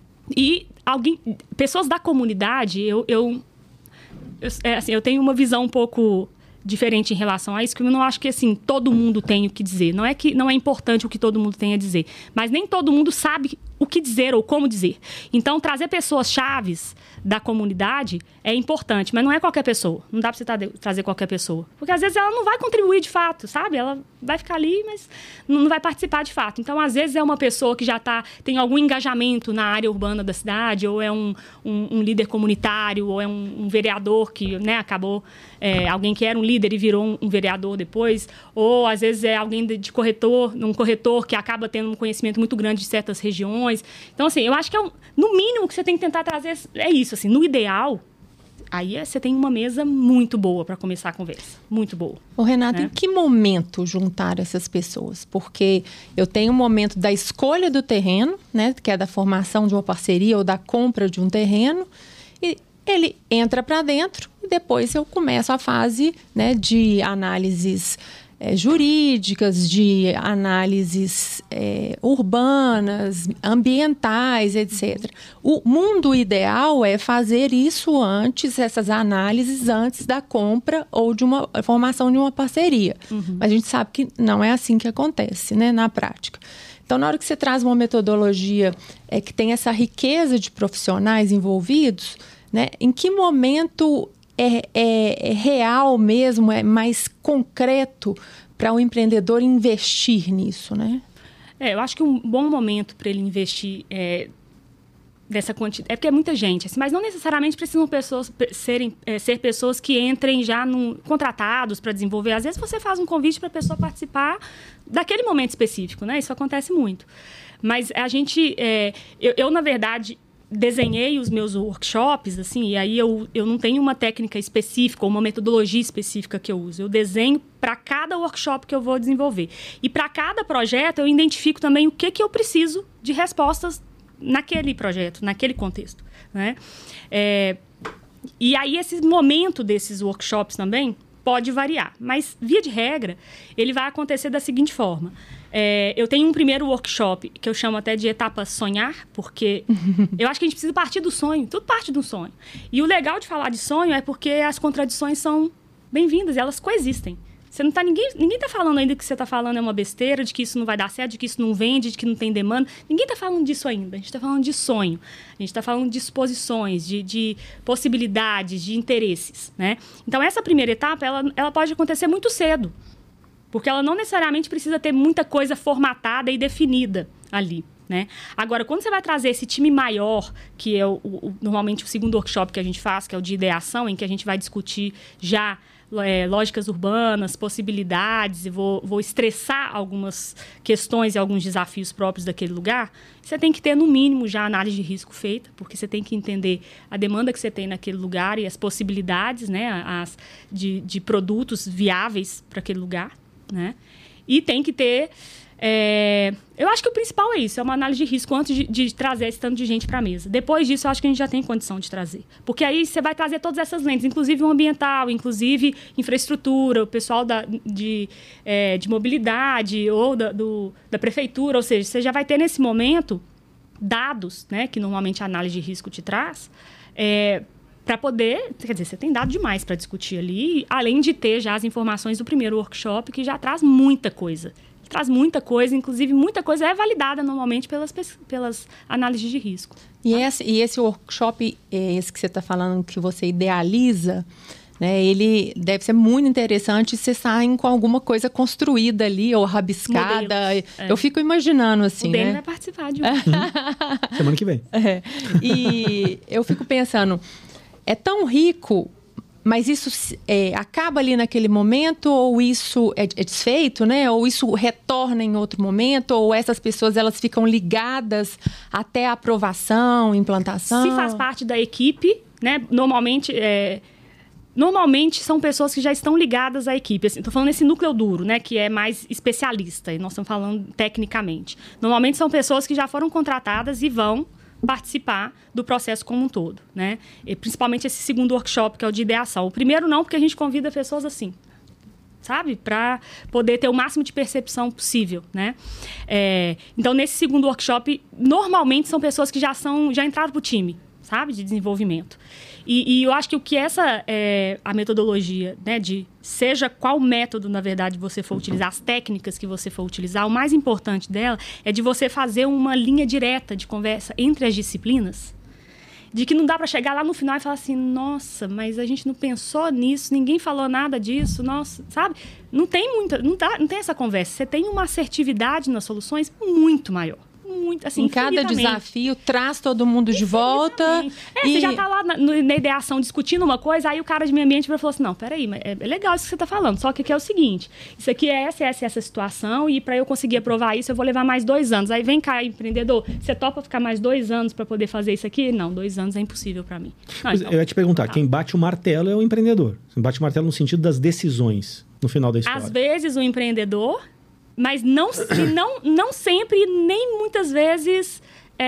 S1: e alguém, pessoas da comunidade, eu, eu, eu, é, assim, eu tenho uma visão um pouco diferente em relação a isso, que eu não acho que, assim, todo mundo tem o que dizer. Não é que não é importante o que todo mundo tem a dizer, mas nem todo mundo sabe o que dizer ou como dizer. Então, trazer pessoas chaves da comunidade é importante, mas não é qualquer pessoa. Não dá para você tra- trazer qualquer pessoa. Porque, às vezes, ela não vai contribuir de fato, sabe? Ela vai ficar ali, mas não vai participar de fato. Então, às vezes, é uma pessoa que já tá, tem algum engajamento na área urbana da cidade, ou é um, um, um líder comunitário, ou é um, um vereador que, né, acabou... É, alguém que era um líder e virou um, um vereador depois, ou às vezes é alguém de, de corretor, um corretor que acaba tendo um conhecimento muito grande de certas regiões. Então, assim, eu acho que é um, no mínimo que você tem que tentar trazer é isso, assim, no ideal, aí é, você tem uma mesa muito boa para começar a conversa, muito boa.
S3: Ô, Renata,
S1: né?
S3: Em que momento juntar essas pessoas? Porque eu tenho o momento da escolha do terreno, né, que é da formação de uma parceria ou da compra de um terreno, e ele entra para dentro e depois eu começo a fase, né, de análises é, jurídicas, de análises é, urbanas, ambientais, etcétera. O mundo ideal é fazer isso antes, essas análises antes da compra ou de uma formação de uma parceria. Uhum. Mas a gente sabe que não é assim que acontece, né, na prática. Então, na hora que você traz uma metodologia é, que tem essa riqueza de profissionais envolvidos, né, em que momento é, é, é real mesmo, é mais concreto para o empreendedor investir nisso, né?
S1: É, eu acho que um bom momento para ele investir é, dessa quantidade... É porque é muita gente, assim, mas não necessariamente precisam pessoas, serem, é, ser pessoas que entrem já no, contratados para desenvolver. Às vezes você faz um convite para a pessoa participar daquele momento específico, né? Isso acontece muito. Mas a gente... É, eu, eu, na verdade... desenhei os meus workshops, assim, e aí eu, eu não tenho uma técnica específica ou uma metodologia específica que eu uso. Eu desenho para cada workshop que eu vou desenvolver. E para cada projeto, eu identifico também o que, que eu preciso de respostas naquele projeto, naquele contexto, né? É, e aí, esse momento desses workshops também pode variar. Mas, via de regra, ele vai acontecer da seguinte forma... É, eu tenho um primeiro workshop que eu chamo até de etapa sonhar, porque eu acho que a gente precisa partir do sonho, tudo parte do sonho. E o legal de falar de sonho é porque as contradições são bem-vindas, elas coexistem. Você não tá, ninguém ninguém está falando ainda que você está falando é uma besteira, de que isso não vai dar certo, de que isso não vende, de que não tem demanda. Ninguém está falando disso ainda, a gente está falando de sonho, a gente está falando de exposições, de, de possibilidades, de interesses, né? Então, essa primeira etapa, ela, ela pode acontecer muito cedo. Porque ela não necessariamente precisa ter muita coisa formatada e definida ali, né? Agora, quando você vai trazer esse time maior, que é o, o, normalmente o segundo workshop que a gente faz, que é o de ideação, em que a gente vai discutir já é, lógicas urbanas, possibilidades, e vou, vou estressar algumas questões e alguns desafios próprios daquele lugar, você tem que ter, no mínimo, já a análise de risco feita, porque você tem que entender a demanda que você tem naquele lugar e as possibilidades, né, as, de, de produtos viáveis para aquele lugar. Né? E tem que ter... É, eu acho que o principal é isso, é uma análise de risco antes de, de trazer esse tanto de gente para a mesa. Depois disso, eu acho que a gente já tem condição de trazer. Porque aí você vai trazer todas essas lentes, inclusive o ambiental, inclusive infraestrutura, o pessoal da, de, é, de mobilidade ou da, do, da prefeitura. Ou seja, você já vai ter nesse momento dados, né, que normalmente a análise de risco te traz, é, para poder, quer dizer, você tem dado demais para discutir ali, além de ter já as informações do primeiro workshop, que já traz muita coisa. Traz muita coisa, inclusive muita coisa é validada normalmente pelas, pelas análises de risco.
S3: E, tá? esse, e esse workshop, esse que você está falando, que você idealiza, né? Ele deve ser muito interessante se saem com alguma coisa construída ali, ou rabiscada. É. Eu fico imaginando assim,
S1: o Dene
S3: né?
S1: vai participar de um.
S2: Semana que vem.
S3: É. E eu fico pensando, é tão rico, mas isso é, acaba ali naquele momento, ou isso é, é desfeito, né? Ou isso retorna em outro momento, ou essas pessoas elas ficam ligadas até a aprovação, implantação?
S1: Se faz parte da equipe, né? Normalmente, é, normalmente são pessoas que já estão ligadas à equipe. Estou assim, falando nesse núcleo duro, né? Que é mais especialista, e nós estamos falando tecnicamente. Normalmente são pessoas que já foram contratadas e vão participar do processo como um todo, né? E principalmente esse segundo workshop, que é o de ideação. O primeiro não, porque a gente convida pessoas assim, sabe? Para poder ter o máximo de percepção possível, né? É, então, nesse segundo workshop, normalmente são pessoas que já, são, já entraram para o time, sabe? De desenvolvimento. E, e eu acho que o que essa, é, a metodologia, né, de seja qual método, na verdade, você for utilizar, as técnicas que você for utilizar, o mais importante dela é de você fazer uma linha direta de conversa entre as disciplinas, de que não dá para chegar lá no final e falar assim, nossa, mas a gente não pensou nisso, ninguém falou nada disso, nossa, sabe? Não tem muita, não, dá, não tem essa conversa. Você tem uma assertividade nas soluções muito maior. Muito, assim,
S3: em cada desafio, traz todo mundo de volta.
S1: É, e... Você já está lá na, na ideação discutindo uma coisa, aí o cara de meio ambiente vai falar assim, não, peraí, mas é legal isso que você está falando, só que aqui é o seguinte, isso aqui é essa, essa, essa situação, e para eu conseguir aprovar isso, eu vou levar mais dois anos. Aí vem cá, empreendedor, você topa ficar mais dois anos para poder fazer isso aqui? Não, dois anos é impossível para mim. Não, então,
S2: eu ia te perguntar,
S1: tá.
S2: Quem bate o martelo é o empreendedor. Quem bate o martelo no sentido das decisões, no final da história.
S1: Às vezes o empreendedor... Mas não, não, não sempre, nem muitas vezes,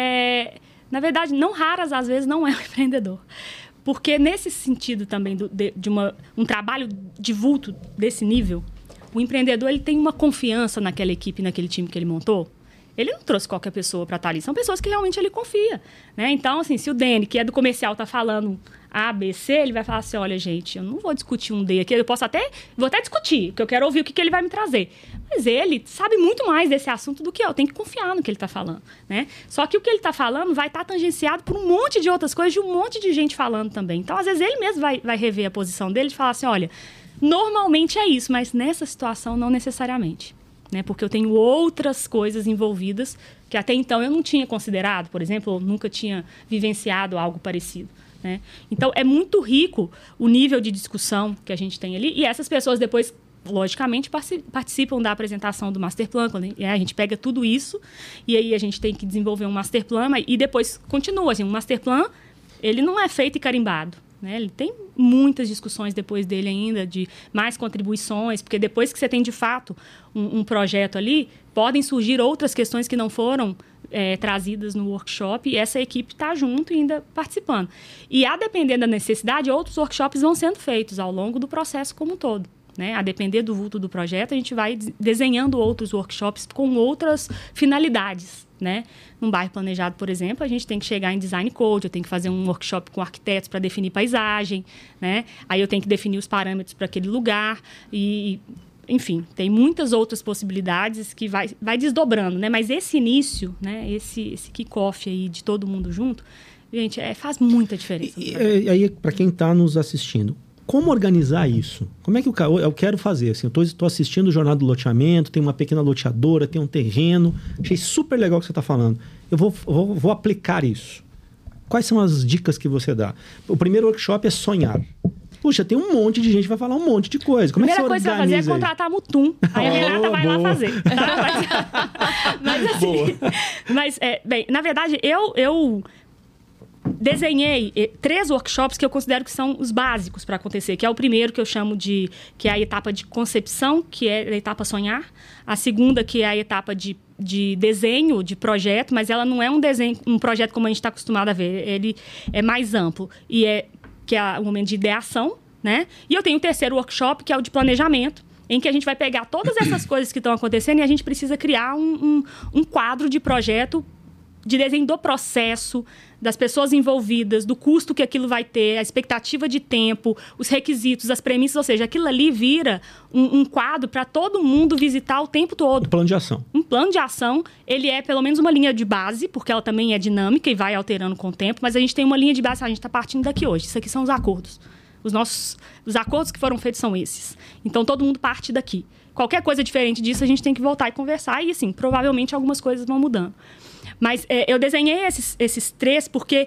S1: é, na verdade, não raras às vezes, não é o empreendedor. Porque nesse sentido também do, de, de uma, um trabalho de vulto desse nível, o empreendedor ele tem uma confiança naquela equipe, naquele time que ele montou. Ele não trouxe qualquer pessoa para estar ali. São pessoas que realmente ele confia, né? Então, assim, se o Dene, que é do comercial, está falando A, B, C, ele vai falar assim, olha, gente, eu não vou discutir um D aqui, eu posso até, vou até discutir, porque eu quero ouvir o que, que ele vai me trazer. Mas ele sabe muito mais desse assunto do que eu, eu tenho que confiar no que ele está falando, né? Só que o que ele está falando vai estar tangenciado por um monte de outras coisas, de um monte de gente falando também. Então, às vezes, ele mesmo vai, vai rever a posição dele e falar assim, olha, normalmente é isso, mas nessa situação não necessariamente. Né, porque eu tenho outras coisas envolvidas que até então eu não tinha considerado, por exemplo, eu nunca tinha vivenciado algo parecido. Né? Então, é muito rico o nível de discussão que a gente tem ali, e essas pessoas depois, logicamente, participam da apresentação do Master Plan, quando a gente pega tudo isso, e aí a gente tem que desenvolver um Master Plan, e depois continua. Assim, um Master Plan, ele não é feito e carimbado. Né? Ele tem muitas discussões depois dele ainda, de mais contribuições, porque depois que você tem, de fato, um, um projeto ali, podem surgir outras questões que não foram é, trazidas no workshop, e essa equipe está junto e ainda participando. E, a depender da necessidade, outros workshops vão sendo feitos ao longo do processo como um todo. Né? A depender do vulto do projeto, a gente vai desenhando outros workshops com outras finalidades. Né? Num bairro planejado, por exemplo, a gente tem que chegar em design code, eu tenho que fazer um workshop com arquitetos para definir paisagem, né? Aí eu tenho que definir os parâmetros para aquele lugar e, enfim, tem muitas outras possibilidades que vai, vai desdobrando, né? Mas esse início, né? esse, esse kick-off aí de todo mundo junto, gente, é, faz muita diferença.
S2: E, e aí, para quem está nos assistindo, como organizar isso? Como é que eu, eu quero fazer? Assim, eu estou assistindo o Jornada do Loteamento, tem uma pequena loteadora, tem um terreno. Achei super legal o que você está falando. Eu vou, vou, vou aplicar isso. Quais são as dicas que você dá? O primeiro workshop é sonhar. Puxa, tem um monte de gente que vai falar um monte de coisa. Como
S1: a primeira
S2: é que você
S1: coisa que vai fazer é
S2: aí?
S1: contratar a Mutum. Aí a
S2: oh,
S1: Renata vai
S2: boa.
S1: lá fazer. Tá? Mas, mas assim... Boa. Mas, é, bem, na verdade, eu... eu desenhei três workshops que eu considero que são os básicos para acontecer, que é o primeiro que eu chamo de, que é a etapa de concepção, que é a etapa sonhar, a segunda que é a etapa de, de desenho, de projeto, mas ela não é um desenho, um projeto como a gente está acostumado a ver, ele é mais amplo, e é, que é o momento de ideação, né? E eu tenho o terceiro workshop, que é o de planejamento, em que a gente vai pegar todas essas coisas que estão acontecendo e a gente precisa criar um, um, um quadro de projeto de desenho do processo, das pessoas envolvidas, do custo que aquilo vai ter, a expectativa de tempo, os requisitos, as premissas, ou seja, aquilo ali vira um, um quadro para todo mundo visitar o tempo todo.
S2: Um plano de ação.
S1: Um plano de ação, ele é pelo menos uma linha de base, porque ela também é dinâmica e vai alterando com o tempo, mas a gente tem uma linha de base, a gente está partindo daqui hoje, isso aqui são os acordos. Os nossos os acordos que foram feitos são esses. Então, todo mundo parte daqui. Qualquer coisa diferente disso, a gente tem que voltar e conversar. E, assim, provavelmente algumas coisas vão mudando. Mas é, eu desenhei esses, esses três porque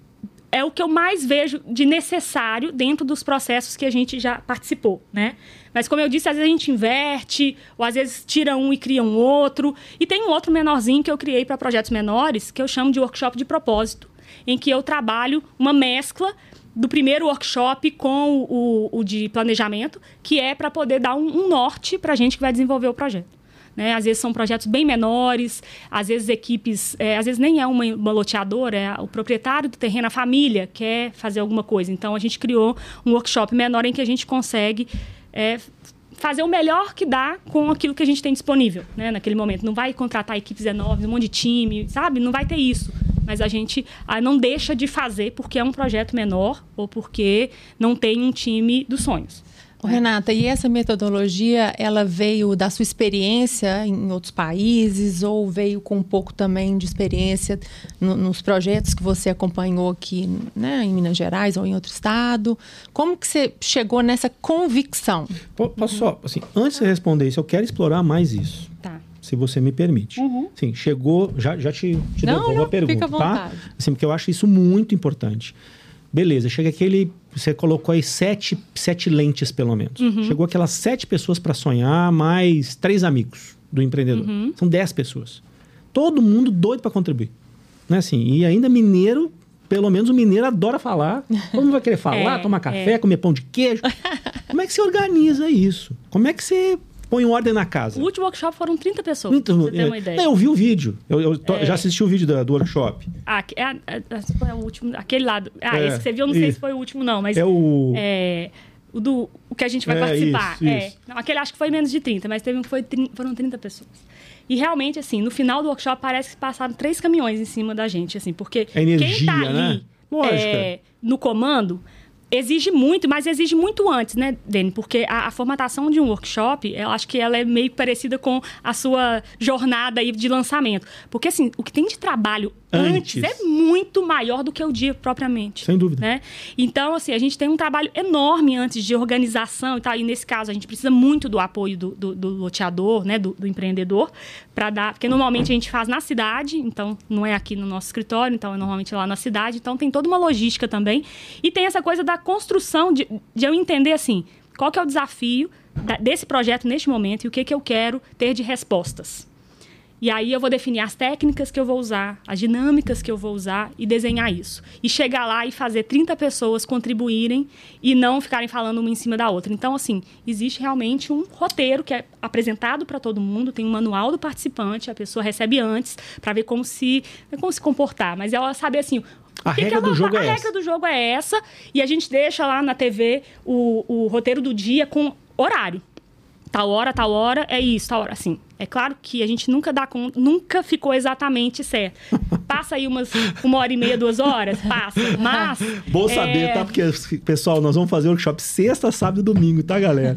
S1: é o que eu mais vejo de necessário dentro dos processos que a gente já participou, né? Mas, como eu disse, às vezes a gente inverte, ou às vezes tira um e cria um outro. E tem um outro menorzinho que eu criei para projetos menores, que eu chamo de workshop de propósito, em que eu trabalho uma mescla do primeiro workshop com o, o, o de planejamento, que é para poder dar um, um norte para a gente que vai desenvolver o projeto. Né? Às vezes são projetos bem menores, às vezes equipes, é, às vezes nem é uma, uma loteadora, é o proprietário do terreno, a família quer fazer alguma coisa. Então, a gente criou um workshop menor em que a gente consegue é, fazer o melhor que dá com aquilo que a gente tem disponível, né? Naquele momento. Não vai contratar equipes enormes, um monte de time, sabe? Não vai ter isso. Mas a gente ah, não deixa de fazer porque é um projeto menor ou porque não tem um time dos sonhos.
S3: Ô, Renata, e essa metodologia, ela veio da sua experiência em outros países ou veio com um pouco também de experiência no, nos projetos que você acompanhou aqui, né, em Minas Gerais ou em outro estado? Como que você chegou nessa convicção?
S2: Posso só, assim, antes de você responder isso, eu quero explorar mais isso.
S1: Tá.
S2: Se você me permite.
S1: Uhum.
S2: Sim, chegou, já, já te, te
S3: não,
S2: devolvo
S3: não,
S2: a pergunta,
S3: fica à vontade.
S2: Tá? Assim, porque eu acho isso muito importante. Beleza, chega aquele... Você colocou aí sete, sete lentes, pelo menos. Uhum. Chegou aquelas sete pessoas para sonhar, mais três amigos do empreendedor. Uhum. São dez pessoas. Todo mundo doido para contribuir. Né, assim, e ainda mineiro, pelo menos o mineiro adora falar. Todo mundo vai querer falar, é, tomar café, é. comer pão de queijo. Como é que você organiza isso? Como é que você... põe ordem na casa?
S1: O último workshop foram trinta pessoas, então, pra você ter uma ideia.
S2: Não, eu vi o vídeo. Eu, eu to, é. já assisti o vídeo da, do workshop.
S1: Ah, é, é, é, é o último, aquele lado. Ah, é, esse que você viu, eu não sei
S2: isso.
S1: se foi o último, não. Mas
S2: é o...
S1: É, o, do, o que a gente vai
S2: é,
S1: participar.
S2: Isso,
S1: é.
S2: isso.
S1: Não, aquele acho que foi menos de trinta, mas teve um que foi, foram trinta pessoas. E realmente, assim, no final do workshop parece que passaram três caminhões em cima da gente, assim, porque
S2: a energia,
S1: quem tá ali
S2: né?
S1: é, no comando... exige muito, mas exige muito antes, né, Dani? Porque a, a formatação de um workshop, eu acho que ela é meio parecida com a sua jornada aí de lançamento. Porque, assim, o que tem de trabalho antes, antes é muito maior do que o dia propriamente.
S2: Sem dúvida.
S1: Né? Então, assim, a gente tem um trabalho enorme antes de organização e tal. E, nesse caso, a gente precisa muito do apoio do, do, do loteador, né, do, do empreendedor, para dar... Porque, normalmente, a gente faz na cidade, então, não é aqui no nosso escritório, então, é normalmente lá na cidade. Então, tem toda uma logística também. E tem essa coisa da construção de, de eu entender, assim, qual que é o desafio da, desse projeto neste momento e o que, que eu quero ter de respostas. E aí eu vou definir as técnicas que eu vou usar, as dinâmicas que eu vou usar e desenhar isso. E chegar lá e fazer trinta pessoas contribuírem e não ficarem falando uma em cima da outra. Então, assim, existe realmente um roteiro que é apresentado para todo mundo, tem um manual do participante, a pessoa recebe antes para ver como se, como se comportar. Mas ela sabe, assim...
S2: A
S1: que
S2: regra
S1: que ela,
S2: do jogo
S1: a
S2: é
S1: regra
S2: essa.
S1: do jogo é essa. E a gente deixa lá na T V o, o roteiro do dia com horário. Tal hora, tal hora, é isso, tal hora. Assim, é claro que a gente nunca dá conta, nunca ficou exatamente certo. Passa aí umas, uma hora e meia, duas horas, passa. Mas...
S2: Bom saber,
S1: é...
S2: tá? Porque, pessoal, nós vamos fazer o workshop sexta, sábado e domingo, tá, galera?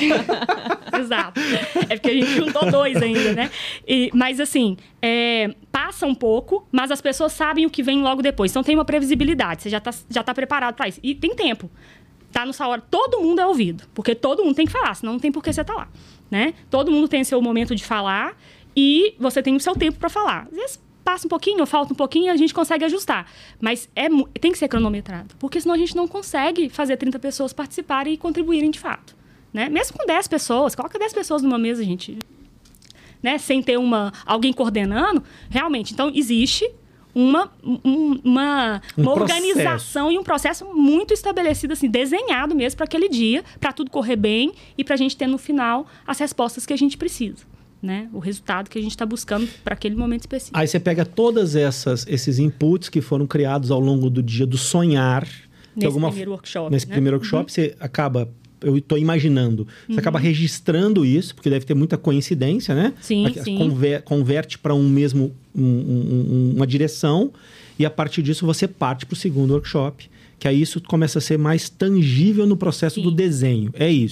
S1: Exato. É porque a gente juntou dois ainda, né? E, mas, assim, é, passa um pouco, mas as pessoas sabem o que vem logo depois. Então, tem uma previsibilidade. Você já tá, já tá preparado para isso. E tem tempo. Tá nessa hora, todo mundo é ouvido. Porque todo mundo tem que falar, senão não tem por que você tá lá. Né? Todo mundo tem seu momento de falar e você tem o seu tempo para falar. Às vezes passa um pouquinho, ou falta um pouquinho e a gente consegue ajustar. Mas é, tem que ser cronometrado. Porque senão a gente não consegue fazer trinta pessoas participarem e contribuírem de fato. Né? Mesmo com dez pessoas, coloca dez pessoas numa mesa, gente. Né? Sem ter uma, alguém coordenando. Realmente, então existe... uma, um, uma,
S2: um
S1: uma organização e um processo muito estabelecido, assim, desenhado mesmo para aquele dia, para tudo correr bem e para a gente ter no final as respostas que a gente precisa, né? O resultado que a gente está buscando para aquele momento específico.
S2: Aí você pega todas essas esses inputs que foram criados ao longo do dia do sonhar.
S1: Nesse
S2: alguma,
S1: primeiro workshop.
S2: Nesse
S1: né?
S2: primeiro workshop, uhum. Você acaba... Eu estou imaginando. Você uhum. acaba registrando isso, porque deve ter muita coincidência, né?
S1: Sim, sim.
S2: Conver, converte para um mesmo, um, um, uma direção, e a partir disso você parte para o segundo workshop, que aí isso começa a ser mais tangível no processo sim. do desenho. É isso.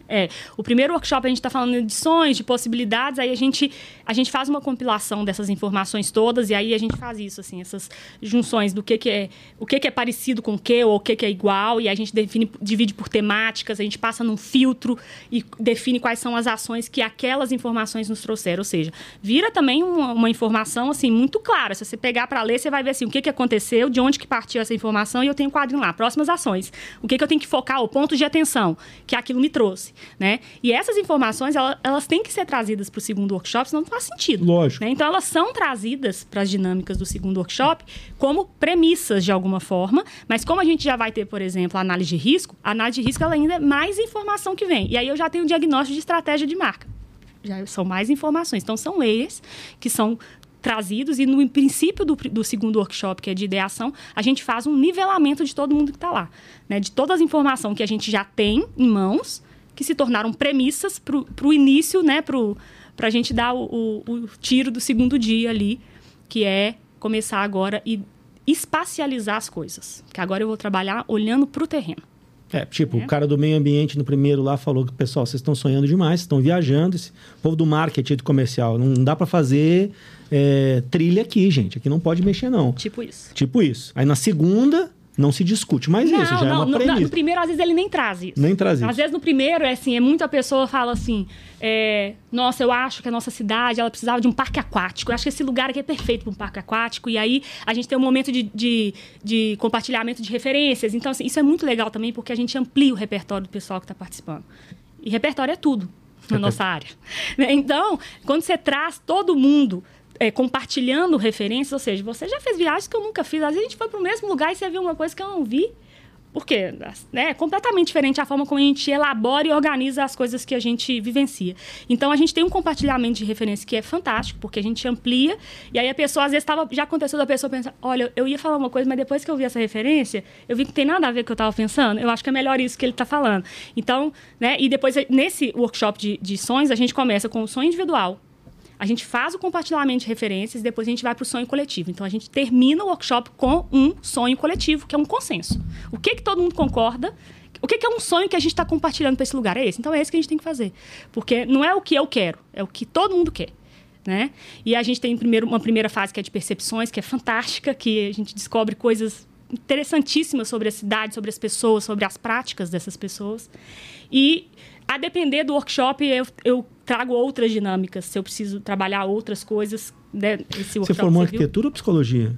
S1: É, o primeiro workshop a gente está falando de sonhos, de possibilidades, aí a gente, a gente faz uma compilação dessas informações todas e aí a gente faz isso, assim, essas junções do que, que é, o que, que é parecido com o que ou o que, que é igual, e a gente define, divide por temáticas, a gente passa num filtro e define quais são as ações que aquelas informações nos trouxeram, ou seja, vira também uma, uma informação, assim, muito clara. Se você pegar para ler, você vai ver, assim, o que, que aconteceu, de onde que partiu essa informação, e eu tenho um quadrinho lá, próximas ações. O que, que eu tenho que focar, o ponto de atenção que aquilo me trouxe. Né? E essas informações, elas, elas têm que ser trazidas para o segundo workshop, senão não faz sentido.
S2: Lógico.
S1: Né? Então, elas são trazidas para as dinâmicas do segundo workshop como premissas, de alguma forma, mas como a gente já vai ter, por exemplo, a análise de risco, a análise de risco ela ainda é mais informação que vem. E aí eu já tenho um diagnóstico de estratégia de marca. Já são mais informações. Então, são layers que são trazidos e no princípio do, do segundo workshop, que é de ideação, a gente faz um nivelamento de todo mundo que está lá. Né? De todas as informações que a gente já tem em mãos, que se tornaram premissas para o início, né, para a gente dar o, o, o tiro do segundo dia ali, que é começar agora e espacializar as coisas. Que agora eu vou trabalhar olhando para o terreno.
S2: É, tipo,
S1: é.
S2: o cara do meio ambiente no primeiro lá falou que, pessoal, vocês estão sonhando demais, vocês estão viajando. Esse povo do marketing, do comercial, não dá para fazer é, trilha aqui, gente. Aqui não pode mexer, não.
S1: Tipo isso.
S2: Tipo isso. Aí na segunda... Não se discute mais
S1: não,
S2: isso, já
S1: não,
S2: é uma
S1: no,
S2: premissa.
S1: No primeiro, às vezes, ele nem traz isso.
S2: Nem traz isso.
S1: Às vezes, no primeiro, é assim, é muita pessoa fala assim, é, nossa, eu acho que a nossa cidade, ela precisava de um parque aquático. Eu acho que esse lugar aqui é perfeito para um parque aquático. E aí, a gente tem um momento de, de, de compartilhamento de referências. Então, assim, isso é muito legal também, porque a gente amplia o repertório do pessoal que está participando. E repertório é tudo na nossa área. Então, quando você traz todo mundo... É, compartilhando referências, ou seja, você já fez viagens que eu nunca fiz. Às vezes a gente foi para o mesmo lugar e você viu uma coisa que eu não vi. Por quê? É completamente diferente a forma como a gente elabora e organiza as coisas que a gente vivencia. Então, a gente tem um compartilhamento de referência que é fantástico, porque a gente amplia, e aí a pessoa, às vezes, tava, já aconteceu da pessoa pensar, olha, eu ia falar uma coisa, mas depois que eu vi essa referência, eu vi que não tem nada a ver com o que eu estava pensando, eu acho que é melhor isso que ele está falando. Então, né, e depois, nesse workshop de, de sonhos, a gente começa com o sonho individual. A gente faz o compartilhamento de referências e depois a gente vai para o sonho coletivo. Então, a gente termina o workshop com um sonho coletivo, que é um consenso. O que que todo mundo concorda? O que que é um sonho que a gente está compartilhando para esse lugar? É esse. Então, é esse que a gente tem que fazer. Porque não é o que eu quero, é o que todo mundo quer. Né? E a gente tem primeiro, uma primeira fase que é de percepções, que é fantástica, que a gente descobre coisas interessantíssimas sobre a cidade, sobre as pessoas, sobre as práticas dessas pessoas. E, a depender do workshop, eu, eu trago outras dinâmicas, se eu preciso trabalhar outras coisas. Né, esse
S2: você formou você arquitetura viu? Ou psicologia?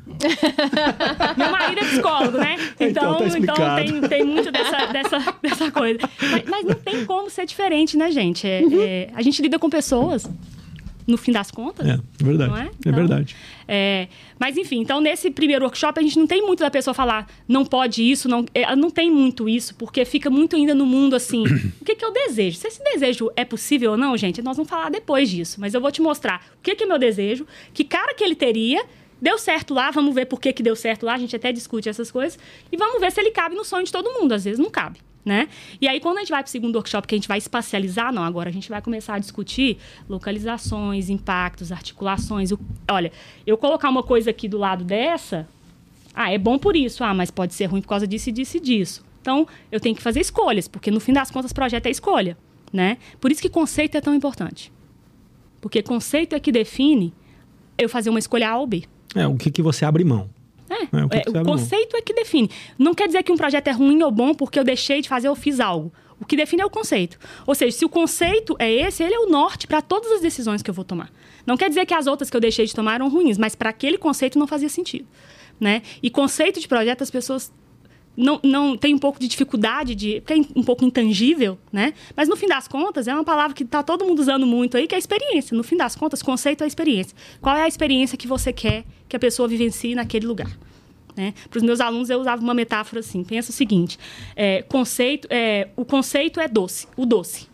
S1: Meu marido é psicólogo, né? Então, então, tá então tem, tem muito dessa, dessa, dessa coisa. Mas, mas não tem como ser diferente, né, gente? É, uhum. é, a gente lida com pessoas... No fim das contas.
S2: É, verdade.
S1: Não é?
S2: Então, é verdade.
S1: É, mas, enfim, então, nesse primeiro workshop, a gente não tem muito da pessoa falar não pode isso, não, é, não tem muito isso, porque fica muito ainda no mundo, assim, o que que eu desejo? Se esse desejo é possível ou não, gente, nós vamos falar depois disso, mas eu vou te mostrar o que que é meu desejo, que cara que ele teria, deu certo lá, vamos ver por que que deu certo lá, a gente até discute essas coisas, e vamos ver se ele cabe no sonho de todo mundo, às vezes não cabe. Né? E aí, quando a gente vai para o segundo workshop, que a gente vai espacializar, não, agora a gente vai começar a discutir localizações, impactos, articulações. O, olha, eu colocar uma coisa aqui do lado dessa, ah, é bom por isso, ah, mas pode ser ruim por causa disso e disso e disso. Então, eu tenho que fazer escolhas, porque no fim das contas, projeto é escolha, né? Por isso que conceito é tão importante. Porque conceito é que define eu fazer uma escolha A ou B.
S2: É, o que, que você abre mão.
S1: É, é, o, que é, que o conceito é que define. Não quer dizer que um projeto é ruim ou bom porque eu deixei de fazer ou fiz algo. O que define é o conceito. Ou seja, se o conceito é esse, ele é o norte para todas as decisões que eu vou tomar. Não quer dizer que as outras que eu deixei de tomar eram ruins, mas para aquele conceito não fazia sentido. Né? E conceito de projeto, as pessoas não, não têm um pouco de dificuldade, de, porque é um pouco intangível, né? Mas no fim das contas, é uma palavra que está todo mundo usando muito aí, que é a experiência. No fim das contas, conceito é a experiência. Qual é a experiência que você quer que a pessoa vivencie naquele lugar? Né? Para os meus alunos, eu usava uma metáfora assim. Pensa o seguinte, é, conceito, é, o conceito é doce, o doce.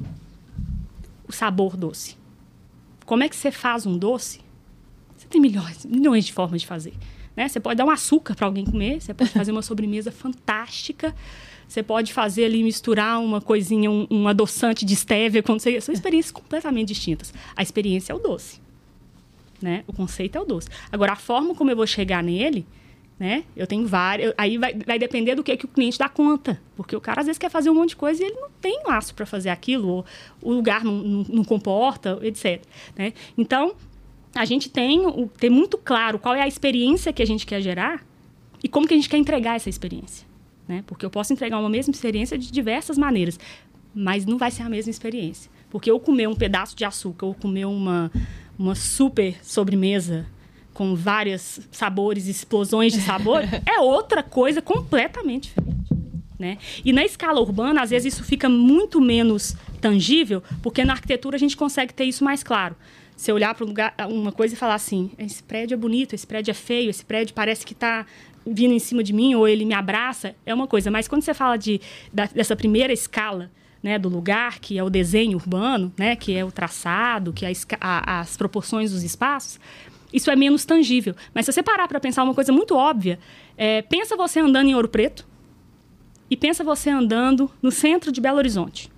S1: O sabor doce. Como é que você faz um doce? Você tem milhões, milhões de formas de fazer. Né? Você pode dar um açúcar para alguém comer, você pode fazer uma sobremesa fantástica, você pode fazer ali, misturar uma coisinha, um, um adoçante de estévia, quando você, são experiências completamente distintas. A experiência é o doce. Né? O conceito é o doce. Agora, a forma como eu vou chegar nele Né? Eu tenho várias. Aí vai, vai depender do que, que o cliente dá conta. Porque o cara, às vezes, quer fazer um monte de coisa e ele não tem laço para fazer aquilo, ou o lugar não, não, não comporta, etcétera. Né? Então, a gente tem o, ter muito claro qual é a experiência que a gente quer gerar e como que a gente quer entregar essa experiência. Né? Porque eu posso entregar uma mesma experiência de diversas maneiras, mas não vai ser a mesma experiência. Porque eu comer um pedaço de açúcar ou comer uma, uma super sobremesa com vários sabores, explosões de sabor, é outra coisa completamente diferente. Né? E na escala urbana, às vezes, isso fica muito menos tangível, porque na arquitetura a gente consegue ter isso mais claro. Você olhar para um lugar, uma coisa e falar assim, esse prédio é bonito, esse prédio é feio, esse prédio parece que está vindo em cima de mim, ou ele me abraça, é uma coisa. Mas quando você fala de, da, dessa primeira escala, né, do lugar, que é o desenho urbano, né, que é o traçado, que é a, a, as proporções dos espaços, isso é menos tangível. Mas se você parar para pensar uma coisa muito óbvia, é, pensa você andando em Ouro Preto e pensa você andando no centro de Belo Horizonte.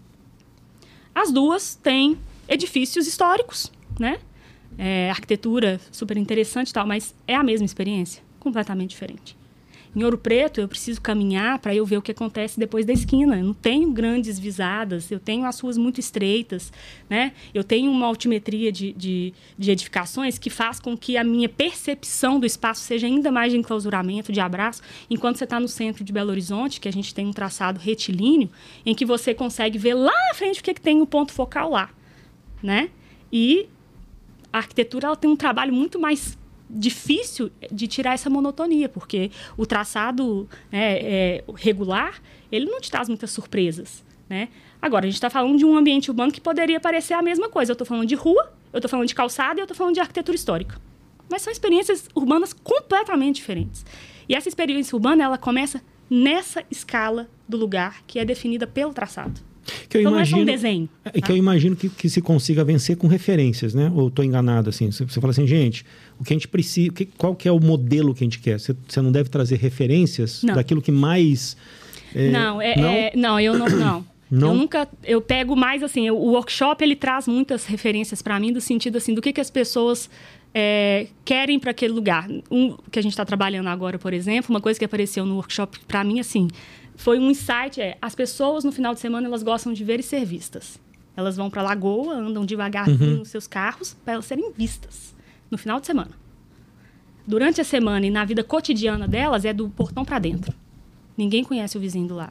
S1: As duas têm edifícios históricos, né? É, arquitetura super interessante e tal, mas é a mesma experiência, completamente diferente. Em Ouro Preto, eu preciso caminhar para eu ver o que acontece depois da esquina. Eu não tenho grandes visadas, eu tenho as ruas muito estreitas, né? Eu tenho uma altimetria de, de, de edificações que faz com que a minha percepção do espaço seja ainda mais de enclausuramento, de abraço, enquanto você está no centro de Belo Horizonte, que a gente tem um traçado retilíneo, em que você consegue ver lá na frente o que, é que tem o ponto focal lá, né? E a arquitetura ela tem um trabalho muito mais difícil de tirar essa monotonia, porque o traçado é, é, regular, ele não te traz muitas surpresas, né? Agora, a gente está falando de um ambiente urbano que poderia parecer a mesma coisa. Eu estou falando de rua, eu estou falando de calçada e eu estou falando de arquitetura histórica. Mas são experiências urbanas completamente diferentes. E essa experiência urbana, ela começa nessa escala do lugar que é definida pelo traçado.
S2: Que eu
S1: então
S2: imagino,
S1: não é só um desenho.
S2: É
S1: tá?
S2: que eu imagino que, que se consiga vencer com referências, né? Ou estou enganado, assim? Você, você fala assim, gente, o que a gente precisa... Que, qual que é o modelo que a gente quer? Você, você não deve trazer referências
S1: não.
S2: daquilo que mais... É,
S1: não, é, não? É, não, eu não... não. Não? Eu nunca... Eu pego mais, assim... O workshop, ele traz muitas referências para mim, do sentido, assim, do que, que as pessoas é, querem para aquele lugar. Um que a gente está trabalhando agora, por exemplo, uma coisa que apareceu no workshop para mim, assim... Foi um insight, é, as pessoas no final de semana, elas gostam de ver e ser vistas. Elas vão para a lagoa, andam devagarzinho uhum. nos seus carros, para elas serem vistas no final de semana. Durante a semana e na vida cotidiana delas, é do portão para dentro. Ninguém conhece o vizinho do lado.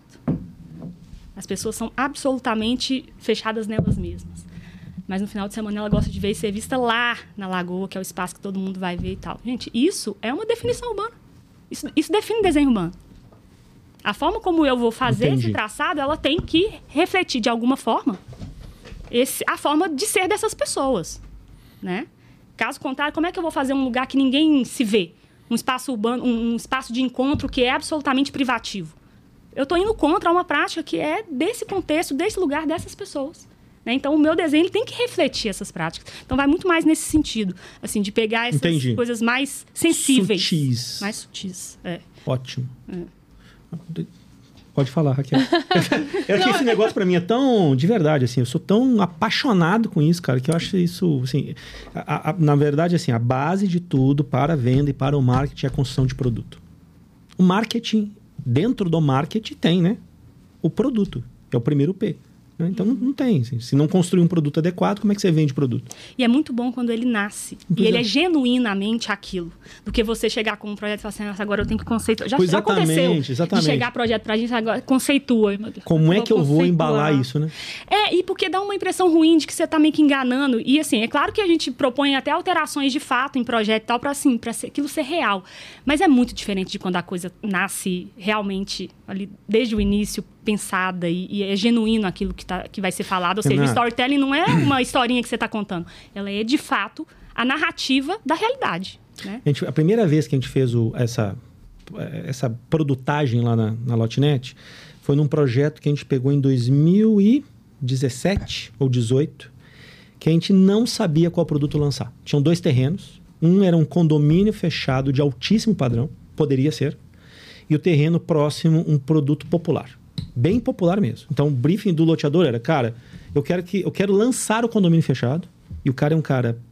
S1: As pessoas são absolutamente fechadas nelas mesmas. Mas no final de semana, ela gosta de ver e ser vista lá na lagoa, que é o espaço que todo mundo vai ver e tal. Gente, isso é uma definição urbana. Isso, isso define desenho urbano. A forma como eu vou fazer Entendi. Esse traçado, ela tem que refletir, de alguma forma, esse, a forma de ser dessas pessoas, né? Caso contrário, como é que eu vou fazer um lugar que ninguém se vê? Um espaço urbano, um, um espaço de encontro que é absolutamente privativo. Eu estou indo contra uma prática que é desse contexto, desse lugar, dessas pessoas. Né? Então, o meu desenho ele tem que refletir essas práticas. Então, vai muito mais nesse sentido, assim, de pegar essas Entendi. Coisas mais sensíveis.
S2: Sutis.
S1: Mais sutis, é.
S2: Ótimo.
S1: É.
S2: Pode falar, Raquel. É que esse negócio pra mim é tão... De verdade, assim, eu sou tão apaixonado com isso, cara, que eu acho isso, assim... A, a, na verdade, assim, a base de tudo para a venda e para o marketing é a construção de produto. O marketing, dentro do marketing, tem, né? O produto, que é o primeiro P. Né? Então, não, não tem. Assim, se não construir um produto adequado, como é que você vende produto?
S1: E é muito bom quando ele nasce. Pois e é. Ele é genuinamente aquilo. Do que você chegar com um projeto e falar assim, nossa, agora eu tenho que conceituar. Já, já aconteceu
S2: exatamente.
S1: de chegar projeto pra gente, agora conceitua. Meu Deus,
S2: como é que eu vou embalar isso, né?
S1: É, e porque dá uma impressão ruim de que você tá meio que enganando. E assim, é claro que a gente propõe até alterações de fato em projeto e tal, pra, assim, pra ser, aquilo ser real. Mas é muito diferente de quando a coisa nasce realmente ali, desde o início, pensada e, e é genuíno aquilo que, tá, que vai ser falado. Ou seja, o storytelling não é uma historinha que você está contando. Ela é, de fato, a narrativa da realidade. Né?
S2: A, gente, a primeira vez que a gente fez o, essa, essa produtagem lá na, na Lotnet foi num projeto que a gente pegou em dois mil e dezessete ou dezoito, que a gente não sabia qual produto lançar. Tinham dois terrenos. Um era um condomínio fechado de altíssimo padrão, poderia ser, e o terreno próximo, um produto popular. Bem popular mesmo. Então, o briefing do loteador era, cara, eu quero, que, eu quero lançar o condomínio fechado, e o cara é um cara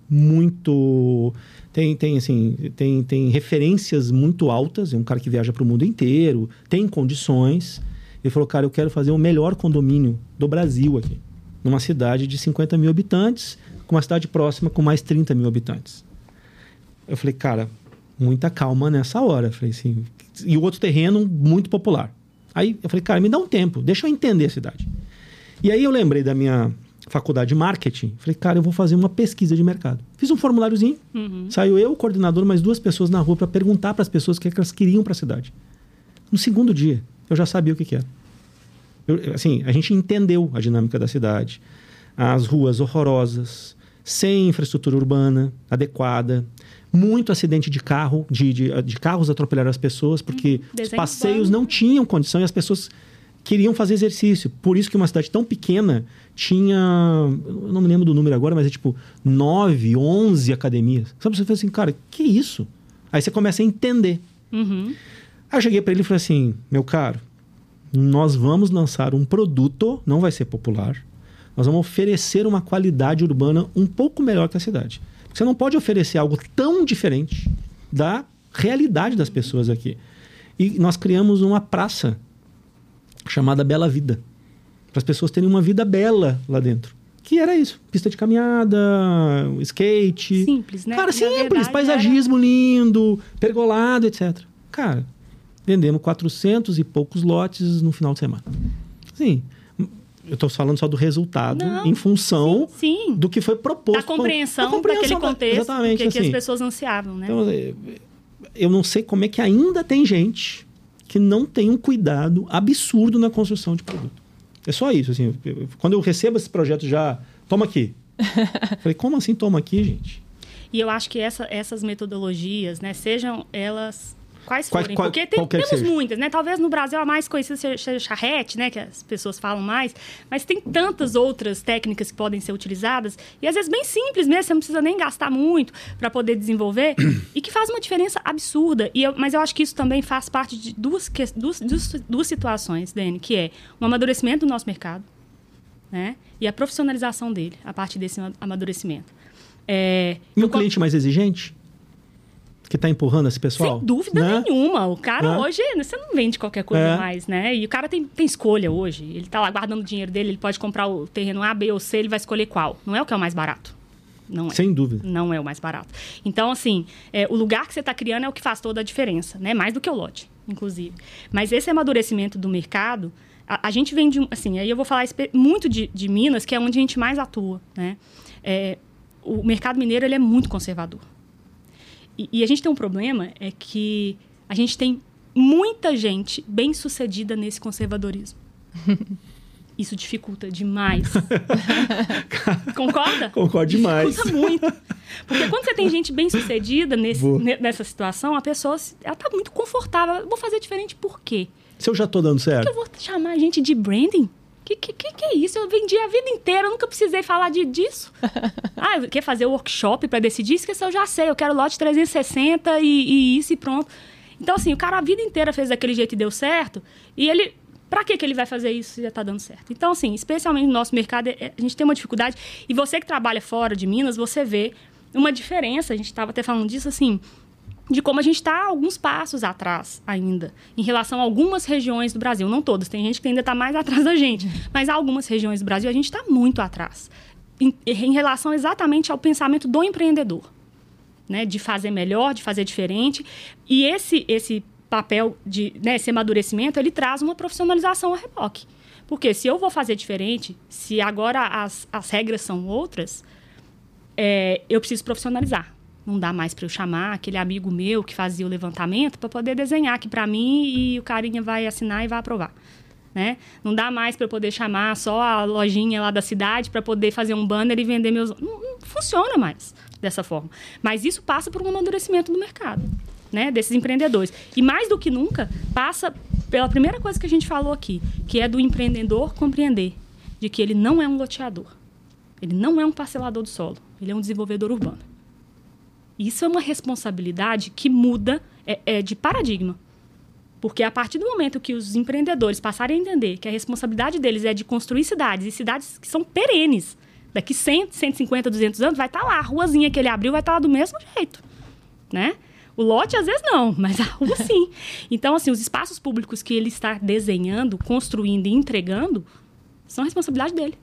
S2: muito... Tem, tem, assim, tem, tem referências muito altas, é um cara que viaja para o mundo inteiro, tem condições. Ele falou, cara, eu quero fazer o melhor condomínio do Brasil aqui, numa cidade de cinquenta mil habitantes, com uma cidade próxima com mais trinta mil habitantes. Eu falei, cara, muita calma nessa hora. Eu falei assim, e o outro terreno muito popular. Aí eu falei, cara, me dá um tempo, deixa eu entender a cidade. E aí eu lembrei da minha faculdade de marketing. Falei, cara, eu vou fazer uma pesquisa de mercado. Fiz um formuláriozinho, uhum. Saiu eu, o coordenador, mais duas pessoas na rua para perguntar para as pessoas o que, é que elas queriam para a cidade. No segundo dia, eu já sabia o que, que era. Eu, assim, a gente entendeu a dinâmica da cidade. As ruas horrorosas, sem infraestrutura urbana adequada, muito acidente de carro, de, de, de carros atropelaram as pessoas, porque hum, os passeios não tinham condição e as pessoas queriam fazer exercício. Por isso que uma cidade tão pequena tinha, eu não me lembro do número agora, mas é tipo nove, onze academias. Sabe, você fala assim, cara, que isso? Aí você começa a entender.
S1: Uhum.
S2: Aí eu cheguei para ele e falei assim, meu caro, nós vamos lançar um produto, não vai ser popular, nós vamos oferecer uma qualidade urbana um pouco melhor que a cidade. Você não pode oferecer algo tão diferente da realidade das pessoas aqui. E nós criamos uma praça chamada Bela Vida, para as pessoas terem uma vida bela lá dentro. Que era isso, pista de caminhada, skate.
S1: Simples, né?
S2: Cara, simples, paisagismo era... lindo, pergolado, etcétera. Cara, vendemos quatrocentos e poucos lotes no final de semana. Sim, eu estou falando só do resultado. Não, em função
S1: sim, sim.
S2: do que foi proposto.
S1: Da compreensão, da compreensão daquele contexto, exatamente, que, assim, que as pessoas ansiavam, né?
S2: Então, eu não sei como é que ainda tem gente que não tem um cuidado absurdo na construção de produto. É só isso, assim. Eu, quando eu recebo esse projeto já, toma aqui. Falei, como assim toma aqui, gente?
S1: E eu acho que essa, essas metodologias, né, sejam elas... Quais forem,
S2: qual,
S1: porque tem, temos
S2: seja.
S1: muitas, né? Talvez no Brasil a mais conhecida seja charrete, né? Que as pessoas falam mais. Mas tem tantas outras técnicas que podem ser utilizadas. E às vezes bem simples mesmo, você não precisa nem gastar muito para poder desenvolver. E que faz uma diferença absurda. E eu, mas eu acho que isso também faz parte de duas, duas, duas, duas situações, Dani. Que é o amadurecimento do nosso mercado, né? E a profissionalização dele, a partir desse amadurecimento. É,
S2: e um cliente mais exigente? Que está empurrando esse pessoal?
S1: Sem dúvida, né? Nenhuma. O cara, né? Hoje, você não vende qualquer coisa é. mais, né? E o cara tem, tem escolha hoje. Ele está lá guardando o dinheiro dele, ele pode comprar o terreno A, B ou C, ele vai escolher qual. Não é o que é o mais barato. Não é.
S2: Sem dúvida.
S1: Não é o mais barato. Então, assim, é, o lugar que você está criando é o que faz toda a diferença, né? Mais do que o lote, inclusive. Mas esse amadurecimento do mercado, a, a gente vem de... Assim, aí eu vou falar muito de, de Minas, que é onde a gente mais atua, né? É, o mercado mineiro, ele é muito conservador. E, e a gente tem um problema, é que a gente tem muita gente bem-sucedida nesse conservadorismo. Isso dificulta demais. Concorda?
S2: Concordo demais.
S1: Dificulta muito. Porque quando você tem gente bem-sucedida nesse, nessa situação, a pessoa está muito confortável. Eu vou fazer diferente por quê?
S2: Se eu já estou dando certo.
S1: Por que eu vou chamar a gente de branding? Que, que, que é isso? Eu vendi a vida inteira, eu nunca precisei falar de, disso. Ah, quer fazer o workshop para decidir? Isso que eu já sei, eu quero lote trezentos e sessenta e, e isso e pronto. Então, assim, o cara a vida inteira fez daquele jeito e deu certo, e ele... Pra que que ele vai fazer isso se já tá dando certo? Então, assim, especialmente no nosso mercado, a gente tem uma dificuldade. E você que trabalha fora de Minas, você vê uma diferença. A gente estava até falando disso, assim... de como a gente está alguns passos atrás ainda, em relação a algumas regiões do Brasil. Não todas, tem gente que ainda está mais atrás da gente, mas algumas regiões do Brasil a gente está muito atrás, em, em relação exatamente ao pensamento do empreendedor, né? De fazer melhor, de fazer diferente. E esse, esse papel, de, né, esse amadurecimento, ele traz uma profissionalização a reboque. Porque se eu vou fazer diferente, se agora as, as regras são outras, é, eu preciso profissionalizar. Não dá mais para eu chamar aquele amigo meu que fazia o levantamento para poder desenhar aqui para mim e o carinha vai assinar e vai aprovar, né? Não dá mais para eu poder chamar só a lojinha lá da cidade para poder fazer um banner e vender meus... Não, não funciona mais dessa forma. Mas isso passa por um amadurecimento do mercado, né? Desses empreendedores. E mais do que nunca, passa pela primeira coisa que a gente falou aqui, que é do empreendedor compreender de que ele não é um loteador. Ele não é um parcelador do solo. Ele é um desenvolvedor urbano. Isso é uma responsabilidade que muda é, é, de paradigma. Porque a partir do momento que os empreendedores passarem a entender que a responsabilidade deles é de construir cidades, e cidades que são perenes, Daqui cem, cento e cinquenta, duzentos anos, vai estar lá. A ruazinha que ele abriu vai estar lá do mesmo jeito, né? O lote, às vezes, não, mas a rua, sim. Então, assim, os espaços públicos que ele está desenhando, construindo e entregando são responsabilidade dele.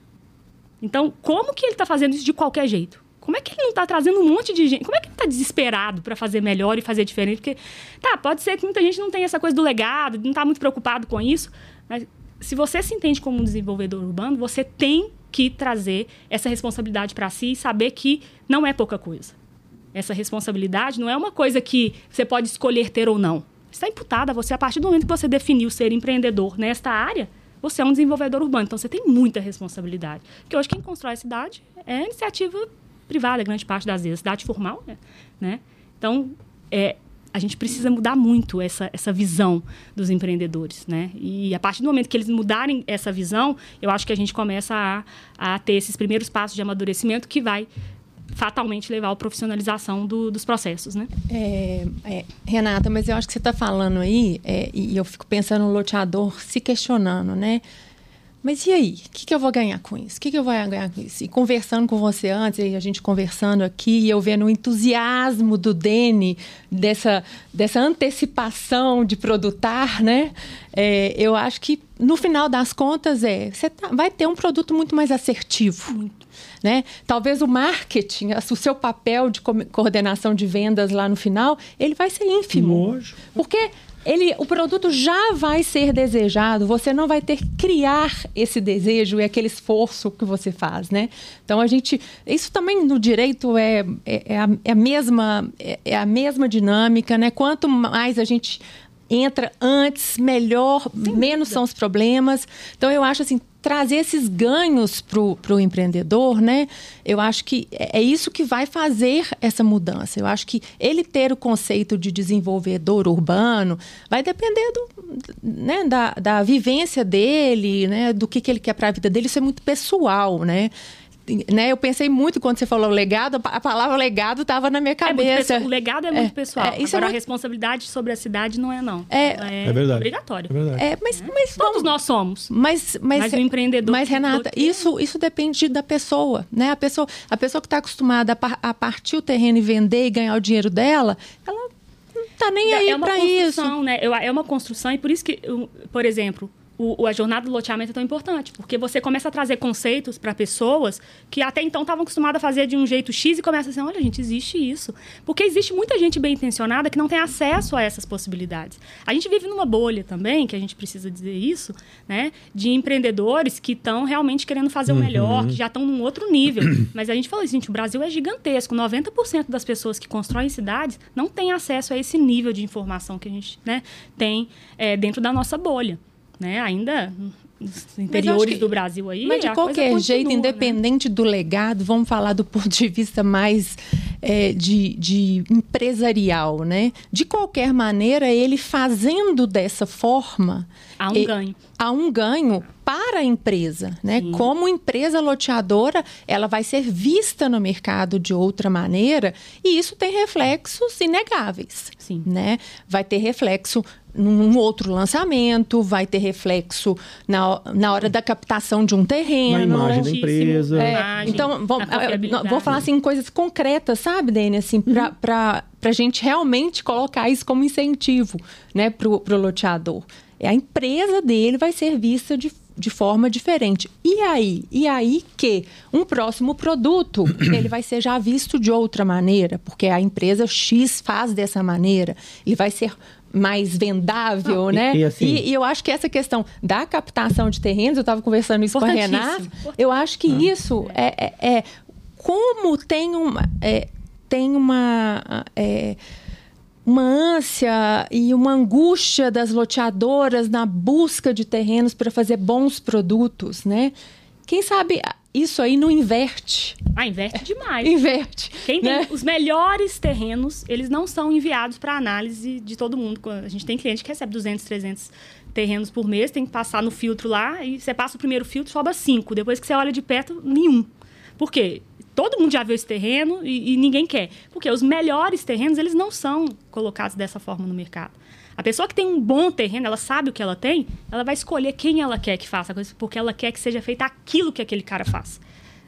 S1: Então, como que ele está fazendo isso de qualquer jeito? Como é que ele não está trazendo um monte de gente? Como é que ele está desesperado para fazer melhor e fazer diferente? Porque, tá, pode ser que muita gente não tenha essa coisa do legado, não está muito preocupado com isso, mas se você se entende como um desenvolvedor urbano, você tem que trazer essa responsabilidade para si e saber que não é pouca coisa. Essa responsabilidade não é uma coisa que você pode escolher ter ou não. Está imputada a você a partir do momento que você definiu ser empreendedor nesta área, você é um desenvolvedor urbano. Então, você tem muita responsabilidade. Porque hoje quem constrói a cidade é a iniciativa privada, grande parte das vezes. Cidade formal, né? Então, é, a gente precisa mudar muito essa, essa visão dos empreendedores, né? E a partir do momento que eles mudarem essa visão, eu acho que a gente começa a, a ter esses primeiros passos de amadurecimento que vai fatalmente levar à profissionalização do, dos processos, né?
S3: É, é, Renata, mas eu acho que você está falando aí, é, e eu fico pensando no loteador se questionando, né? Mas e aí? O que, que eu vou ganhar com isso? O que, que eu vou ganhar com isso? E conversando com você antes, e a gente conversando aqui, e eu vendo o entusiasmo do Dene, dessa, dessa antecipação de produtar, né? É, eu acho que, no final das contas, é, você tá, vai ter um produto muito mais assertivo. Muito. Né? Talvez o marketing, o seu papel de coordenação de vendas lá no final, ele vai ser ínfimo. Lógico. Porque ele, o produto já vai ser desejado, você não vai ter que criar esse desejo e aquele esforço que você faz, né? Então, a gente... Isso também no direito é, é, é, a, é, a, mesma, é, é a mesma dinâmica, né? Quanto mais a gente entra antes, melhor, Sem menos dúvida. São os problemas. Então, eu acho assim, trazer esses ganhos para o empreendedor, né? Eu acho que é isso que vai fazer essa mudança. Eu acho que ele ter o conceito de desenvolvedor urbano vai depender do, né, da, da vivência dele, né? Do que, que ele quer para a vida dele. Isso é muito pessoal, né? Né, eu pensei muito quando você falou legado, a palavra legado estava na minha cabeça.
S1: É o legado é muito é, pessoal. É, isso Agora, é muito... a responsabilidade sobre a cidade não é, não.
S3: É,
S1: é,
S2: é verdade.
S1: Obrigatório.
S2: É verdade.
S3: É, mas, é. mas
S1: Todos vamos... nós somos.
S3: Mas, mas,
S1: mas o empreendedor...
S3: Mas, Renata, do... isso, isso depende da pessoa. Né? A pessoa, a pessoa que está acostumada a, par, a partir o terreno e vender e ganhar o dinheiro dela, ela não está nem aí
S1: é
S3: para isso.
S1: Né? É uma construção, e por isso que, por exemplo... O, a jornada do loteamento é tão importante, porque você começa a trazer conceitos para pessoas que até então estavam acostumadas a fazer de um jeito X e começa assim, olha, gente, existe isso. Porque existe muita gente bem intencionada que não tem acesso a essas possibilidades. A gente vive numa bolha também, que a gente precisa dizer isso, né, de empreendedores que estão realmente querendo fazer o melhor, uhum. que já estão num outro nível. Mas a gente falou assim, gente, o Brasil é gigantesco, noventa por cento das pessoas que constroem cidades não têm acesso a esse nível de informação que a gente, né, tem é, dentro da nossa bolha. Né? Ainda nos interiores que, do Brasil aí.
S3: Mas de qualquer continua, jeito, independente né? do legado, vamos falar do ponto de vista mais é, de, de empresarial, né? De qualquer maneira, ele fazendo dessa forma...
S1: Há um
S3: ele,
S1: ganho.
S3: Há um ganho para a empresa, né? Sim. Como empresa loteadora, ela vai ser vista no mercado de outra maneira e isso tem reflexos inegáveis.
S1: Sim.
S3: Né? Vai ter reflexo num outro lançamento, vai ter reflexo na, na hora da captação de um terreno.
S2: Na imagem da empresa.
S3: É,
S1: imagem,
S3: então, vamos, vou falar assim, coisas concretas, sabe, Dene? Assim, para para a gente realmente colocar isso como incentivo, né, para o loteador. A empresa dele vai ser vista de, de forma diferente. E aí? E aí que um próximo produto, ele vai ser já visto de outra maneira, porque a empresa X faz dessa maneira. Ele vai ser mais vendável, Não, né?
S2: E, e, assim...
S3: e, e eu acho que essa questão da captação de terrenos, eu estava conversando isso com a Renata, eu acho que ah. isso é, é, é... Como tem uma... É, tem uma... É, uma ânsia e uma angústia das loteadoras na busca de terrenos para fazer bons produtos, né? Quem sabe isso aí não inverte.
S1: Ah, inverte demais.
S3: Inverte.
S1: Quem tem
S3: né?
S1: os melhores terrenos, eles não são enviados para análise de todo mundo. A gente tem cliente que recebe duzentos, trezentos terrenos por mês, tem que passar no filtro lá, e você passa o primeiro filtro, sobra cinco. Depois que você olha de perto, nenhum. Por quê? Todo mundo já viu esse terreno e, e ninguém quer. Porque os melhores terrenos, eles não são colocados dessa forma no mercado. A pessoa que tem um bom terreno, ela sabe o que ela tem, ela vai escolher quem ela quer que faça a coisa, porque ela quer que seja feito aquilo que aquele cara faz.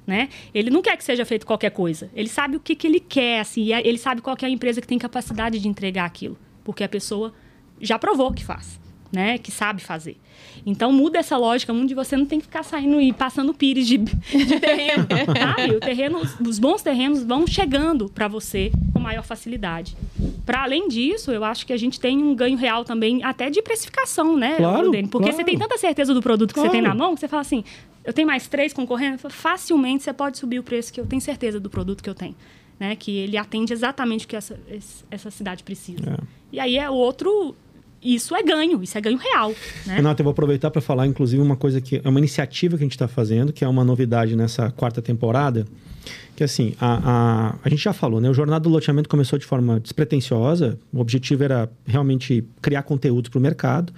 S1: né? Ele não quer que seja feito qualquer coisa. Ele sabe o que, que ele quer, assim, ele sabe qual que é a empresa que tem capacidade de entregar aquilo. Porque a pessoa já provou que faz, né? Que sabe fazer. Então, muda essa lógica, onde você não tem que ficar saindo e passando pires de, de terreno, sabe? O terreno, os bons terrenos vão chegando para você com maior facilidade. Para além disso, eu acho que a gente tem um ganho real também, até de precificação, né,
S2: claro,
S1: Dene? Porque
S2: claro.
S1: você tem tanta certeza do produto que
S2: claro.
S1: você tem na mão, que você fala assim, eu tenho mais três concorrendo, facilmente você pode subir o preço, que eu tenho certeza do produto que eu tenho. Né? Que ele atende exatamente o que essa, essa cidade precisa. É. E aí é outro... Isso é ganho, isso é ganho real. Né?
S2: Renata, eu vou aproveitar para falar, inclusive, uma coisa que é uma iniciativa que a gente está fazendo, que é uma novidade nessa quarta temporada, que assim, a, a, a gente já falou, né? O Jornada do Loteamento começou de forma despretensiosa, o objetivo era realmente criar conteúdo para o mercado,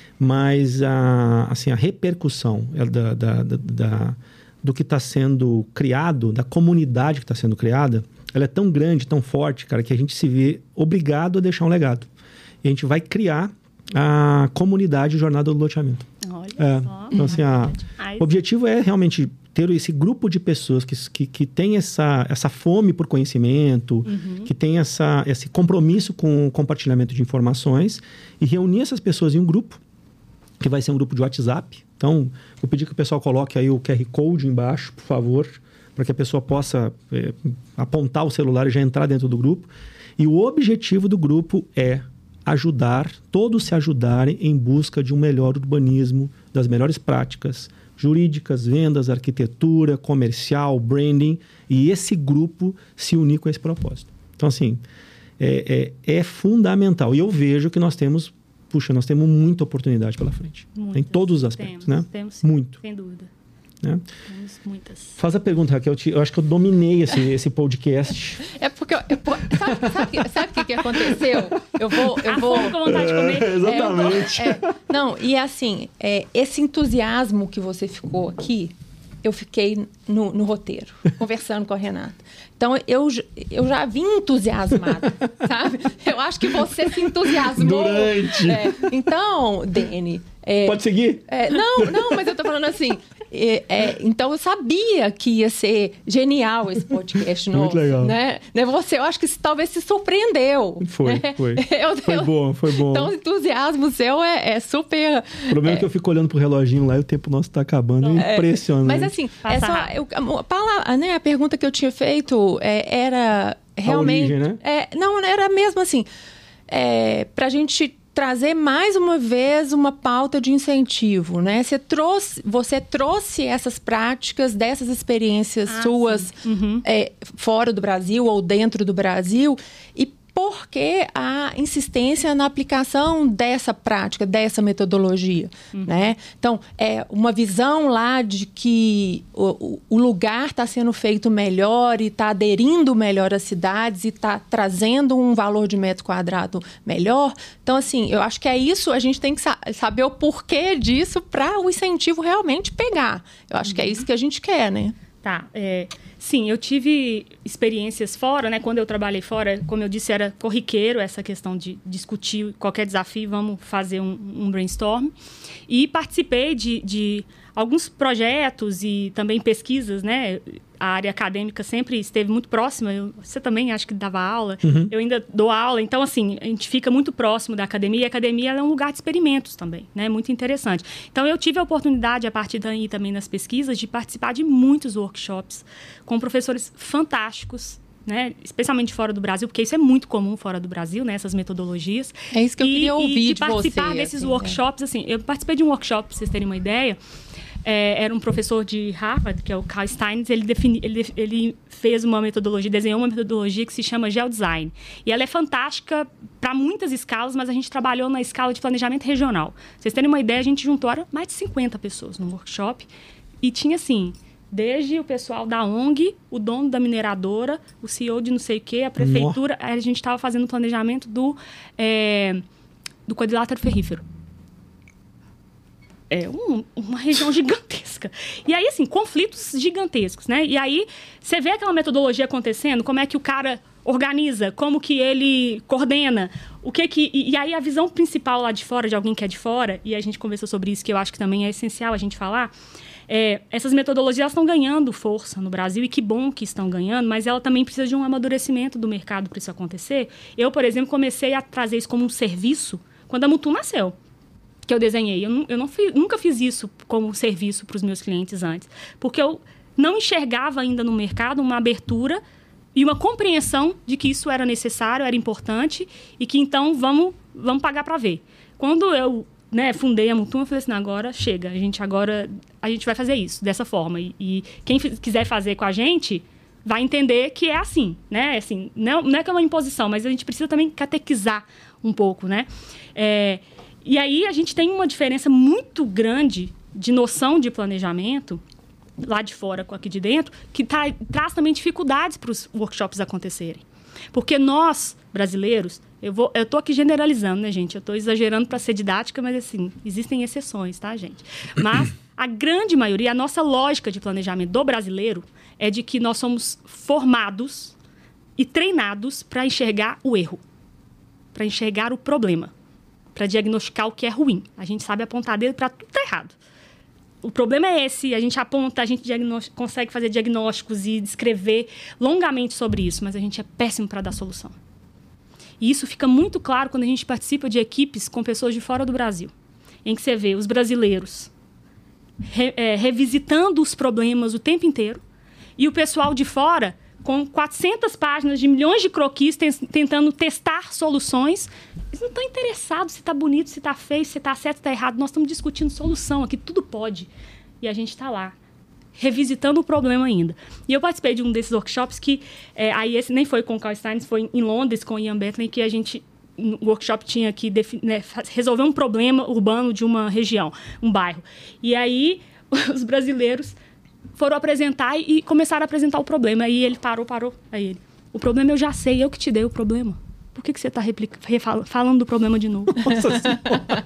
S2: mas a, assim, a repercussão da, da, da, da, do que está sendo criado, da comunidade que está sendo criada, ela é tão grande, tão forte, cara, que a gente se vê obrigado a deixar um legado. E a gente vai criar a comunidade Jornada do Loteamento.
S1: Olha
S2: é.
S1: só.
S2: Então, assim, a, o objetivo é realmente ter esse grupo de pessoas que, que, que tem essa, essa fome por conhecimento, uhum. que tem essa, esse compromisso com o compartilhamento de informações e reunir essas pessoas em um grupo, que vai ser um grupo de WhatsApp. Então, vou pedir que o pessoal coloque aí o Q R Code embaixo, por favor, para que a pessoa possa é, apontar o celular e já entrar dentro do grupo. E o objetivo do grupo é ajudar, todos se ajudarem em busca de um melhor urbanismo, das melhores práticas jurídicas, vendas, arquitetura, comercial, branding, e esse grupo se unir com esse propósito. Então, assim, é, é, é fundamental. E eu vejo que nós temos, puxa, nós temos muita oportunidade pela frente. Muitas, em todos os aspectos,
S1: temos,
S2: né?
S1: Temos sim,
S2: muito.
S1: Sem dúvida.
S2: Né?
S1: Temos muitas.
S2: Faz a pergunta, Raquel. Eu, te, eu acho que eu dominei esse, esse podcast.
S3: É porque... Eu, eu, sabe sabe, sabe o que, que aconteceu? Eu vou... Eu
S1: a
S3: vou
S1: fome com vontade de comer.
S2: É, exatamente.
S3: É, vou, é, não, e assim, é, esse entusiasmo que você ficou aqui, eu fiquei no, no roteiro, conversando com a Renata. Então, eu, eu já vim entusiasmada, sabe? Eu acho que você se entusiasmou.
S2: Durante.
S3: É, então, Dene... É,
S2: Pode seguir?
S3: É, não, não, mas eu tô falando assim... É, é, então, eu sabia que ia ser genial esse podcast novo.
S2: Muito legal.
S3: Né? Você, eu acho que talvez se surpreendeu.
S2: Foi,
S3: né?
S2: foi.
S3: Eu,
S2: foi
S3: eu,
S2: bom, foi bom.
S3: Então, o entusiasmo seu é, é super...
S2: O problema é, é que eu fico olhando pro reloginho lá e o tempo nosso tá acabando. É impressionante.
S3: Mas assim, é só, eu, a, palavra, né, a pergunta que eu tinha feito é, era realmente...
S2: A origem, né?
S3: É, não, era mesmo assim, é, pra gente... trazer mais uma vez uma pauta de incentivo, né? Você trouxe, você trouxe essas práticas dessas experiências ah, suas uhum. é, fora do Brasil ou dentro do Brasil e por que a insistência na aplicação dessa prática, dessa metodologia, uhum. né? Então, é uma visão lá de que o, o lugar está sendo feito melhor e está aderindo melhor às cidades e está trazendo um valor de metro quadrado melhor. Então, assim, eu acho que é isso, a gente tem que sa- saber o porquê disso para o incentivo realmente pegar. Eu acho uhum. que é isso que a gente quer, né?
S1: Tá, é, sim, eu tive experiências fora, né? Quando eu trabalhei fora, como eu disse, era corriqueiro essa questão de discutir qualquer desafio, vamos fazer um, um brainstorm. E participei de, de alguns projetos e também pesquisas, né? A área acadêmica sempre esteve muito próxima. Eu, você também acho que dava aula. Uhum. Eu ainda dou aula. Então, assim, a gente fica muito próximo da academia. E a academia ela é um lugar de experimentos também, né? Muito interessante. Então, eu tive a oportunidade, a partir daí também nas pesquisas, de participar de muitos workshops com professores fantásticos, né? Especialmente fora do Brasil, porque isso é muito comum fora do Brasil, né? Essas metodologias.
S3: É isso que eu
S1: e,
S3: queria ouvir
S1: e de,
S3: de
S1: participar
S3: você,
S1: desses
S3: assim,
S1: workshops,
S3: é.
S1: assim, eu participei de um workshop, para vocês terem uma ideia. É, era um professor de Harvard, que é o Carl Steins, ele, defini, ele, ele fez uma metodologia, desenhou uma metodologia que se chama Geodesign. E ela é fantástica para muitas escalas, mas a gente trabalhou na escala de planejamento regional. Pra vocês terem uma ideia, a gente juntou mais de cinquenta pessoas no workshop e tinha, assim, desde o pessoal da O N G, o dono da mineradora, o C E O de não sei o quê, a prefeitura, Nossa. A gente estava fazendo o planejamento do, é, do quadrilátero ferrífero. É um, uma região gigantesca. E aí, assim, conflitos gigantescos, né? E aí, você vê aquela metodologia acontecendo, como é que o cara organiza, como que ele coordena, o que que... E, e aí, a visão principal lá de fora, de alguém que é de fora, e a gente conversou sobre isso, que eu acho que também é essencial a gente falar, é, essas metodologias estão ganhando força no Brasil, e que bom que estão ganhando, mas ela também precisa de um amadurecimento do mercado para isso acontecer. Eu, por exemplo, comecei a trazer isso como um serviço quando a Mutum nasceu, que eu desenhei. Eu, não, eu não fiz, nunca fiz isso como serviço para os meus clientes antes, porque eu não enxergava ainda no mercado uma abertura e uma compreensão de que isso era necessário, era importante, e que então vamos, vamos pagar para ver. Quando eu, né, fundei a Mutum, eu falei assim, agora chega, a gente agora a gente vai fazer isso dessa forma, e, e quem f- quiser fazer com a gente vai entender que é assim, né? Assim, não, não é que é uma imposição, mas a gente precisa também catequizar um pouco, né? É, e aí a gente tem uma diferença muito grande de noção de planejamento lá de fora com aqui de dentro, que tá, traz também dificuldades para os workshops acontecerem. Porque nós, brasileiros, eu vou, eu tô aqui generalizando, né, gente? Eu tô exagerando para ser didática, mas, assim, existem exceções, tá, gente? Mas a grande maioria, a nossa lógica de planejamento do brasileiro é de que nós somos formados e treinados para enxergar o erro, para enxergar o problema, para diagnosticar o que é ruim. A gente sabe apontar dedo para tudo tá errado. O problema é esse, a gente aponta, a gente consegue fazer diagnósticos e descrever longamente sobre isso, mas a gente é péssimo para dar solução. E isso fica muito claro quando a gente participa de equipes com pessoas de fora do Brasil, em que você vê os brasileiros re, é, revisitando os problemas o tempo inteiro, e o pessoal de fora com quatrocentas páginas de milhões de croquis ten, tentando testar soluções. Eles não estão interessados se está bonito, se está feio, se está certo, se está errado. Nós estamos discutindo solução aqui, tudo pode. E a gente está lá, revisitando o problema ainda. E eu participei de um desses workshops que, é, aí esse nem foi com o Carl Stein, foi em Londres com o Ian Bentley, que a gente, o workshop tinha que defini- né, resolver um problema urbano de uma região, um bairro. E aí os brasileiros foram apresentar e começaram a apresentar o problema. Aí ele parou, parou. Aí ele, o problema eu já sei, eu que te dei o problema. Por que, que você está falando do problema de novo? Nossa Senhora.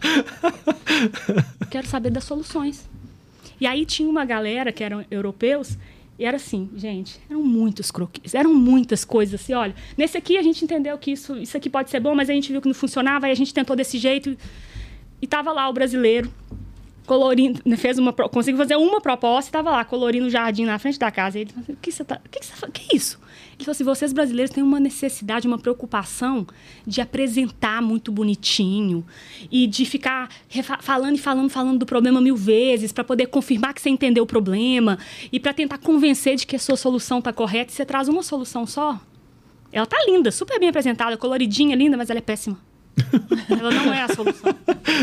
S1: Quero saber das soluções. E aí tinha uma galera que eram europeus, e era assim, gente, eram muitos croquis, eram muitas coisas assim, olha, nesse aqui a gente entendeu que isso, isso aqui pode ser bom, mas a gente viu que não funcionava, e a gente tentou desse jeito. E tava lá o brasileiro, colorindo, fez uma, conseguiu fazer uma proposta e estava lá, colorindo o jardim na frente da casa. E ele falou assim, o que você tá, o que você tá, que é isso? Ele falou assim, vocês brasileiros têm uma necessidade, uma preocupação de apresentar muito bonitinho e de ficar refa- falando e falando, falando do problema mil vezes para poder confirmar que você entendeu o problema e para tentar convencer de que a sua solução está correta, e você traz uma solução só. Ela tá linda, super bem apresentada, coloridinha, linda, mas ela é péssima. Ela não é a solução.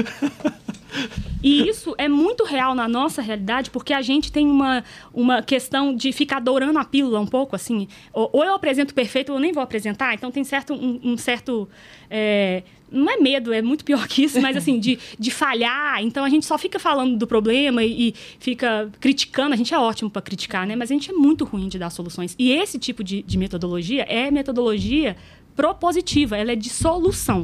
S1: E isso é muito real na nossa realidade, porque a gente tem uma, uma questão de ficar dourando a pílula um pouco, assim. Ou, ou eu apresento perfeito, ou eu nem vou apresentar. Então, tem certo, um, um certo... É, não é medo, é muito pior que isso, mas assim, de, de falhar. Então, a gente só fica falando do problema e, e fica criticando. A gente é ótimo para criticar, né? Mas a gente é muito ruim de dar soluções. E esse tipo de, de metodologia é metodologia propositiva, ela é de solução.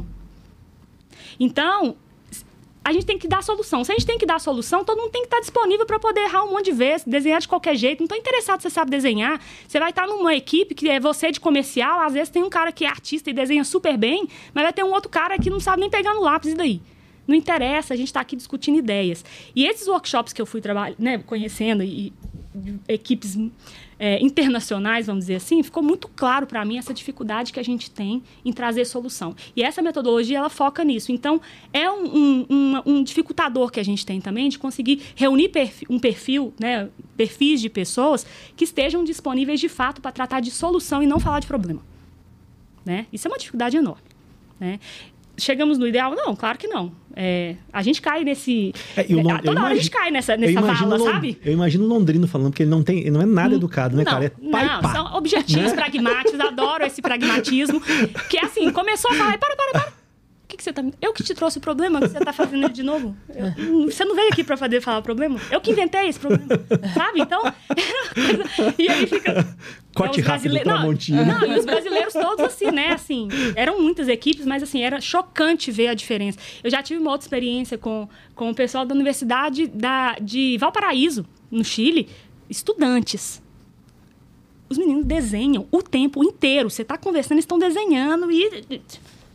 S1: Então, a gente tem que dar solução. Se a gente tem que dar solução, todo mundo tem que estar disponível para poder errar um monte de vezes, desenhar de qualquer jeito. Não estou interessado se você sabe desenhar. Você vai estar numa equipe que é você de comercial, às vezes tem um cara que é artista e desenha super bem, mas vai ter um outro cara que não sabe nem pegar no lápis, e daí? Não interessa, a gente está aqui discutindo ideias. E esses workshops que eu fui trabalhar, né, conhecendo e, e equipes é, internacionais, vamos dizer assim, ficou muito claro para mim essa dificuldade que a gente tem em trazer solução. E essa metodologia, ela foca nisso. Então, é um, um, um, um dificultador que a gente tem também de conseguir reunir perfil, um perfil, né, perfis de pessoas que estejam disponíveis de fato para tratar de solução e não falar de problema. Né? Isso é uma dificuldade enorme. Né? Chegamos no ideal? Não, claro que não. É, a gente cai nesse... É,
S2: eu,
S1: toda hora
S2: imagino,
S1: a gente cai nessa, nessa vala, sabe?
S2: Eu imagino o londrino falando, porque ele não, tem, ele não é nada educado, né,
S1: não,
S2: cara? É pai,
S1: não,
S2: pá,
S1: são objetivos,
S2: né?
S1: pragmáticos. Adoro esse pragmatismo. Que é assim, começou a falar, para, para, para. O que, que você tá... Eu que te trouxe o problema, que você tá fazendo ele de novo? Eu, você não veio aqui para fazer falar o problema? Eu que inventei esse problema, sabe? Então, e aí fica...
S2: Corte rápido do Tramontina.
S1: Não, não, e os brasileiros todos assim, né? Assim, eram muitas equipes, mas assim, era chocante ver a diferença. Eu já tive uma outra experiência com, com o pessoal da Universidade da, de Valparaíso, no Chile, estudantes. Os meninos desenham o tempo inteiro. Você está conversando, eles estão desenhando e...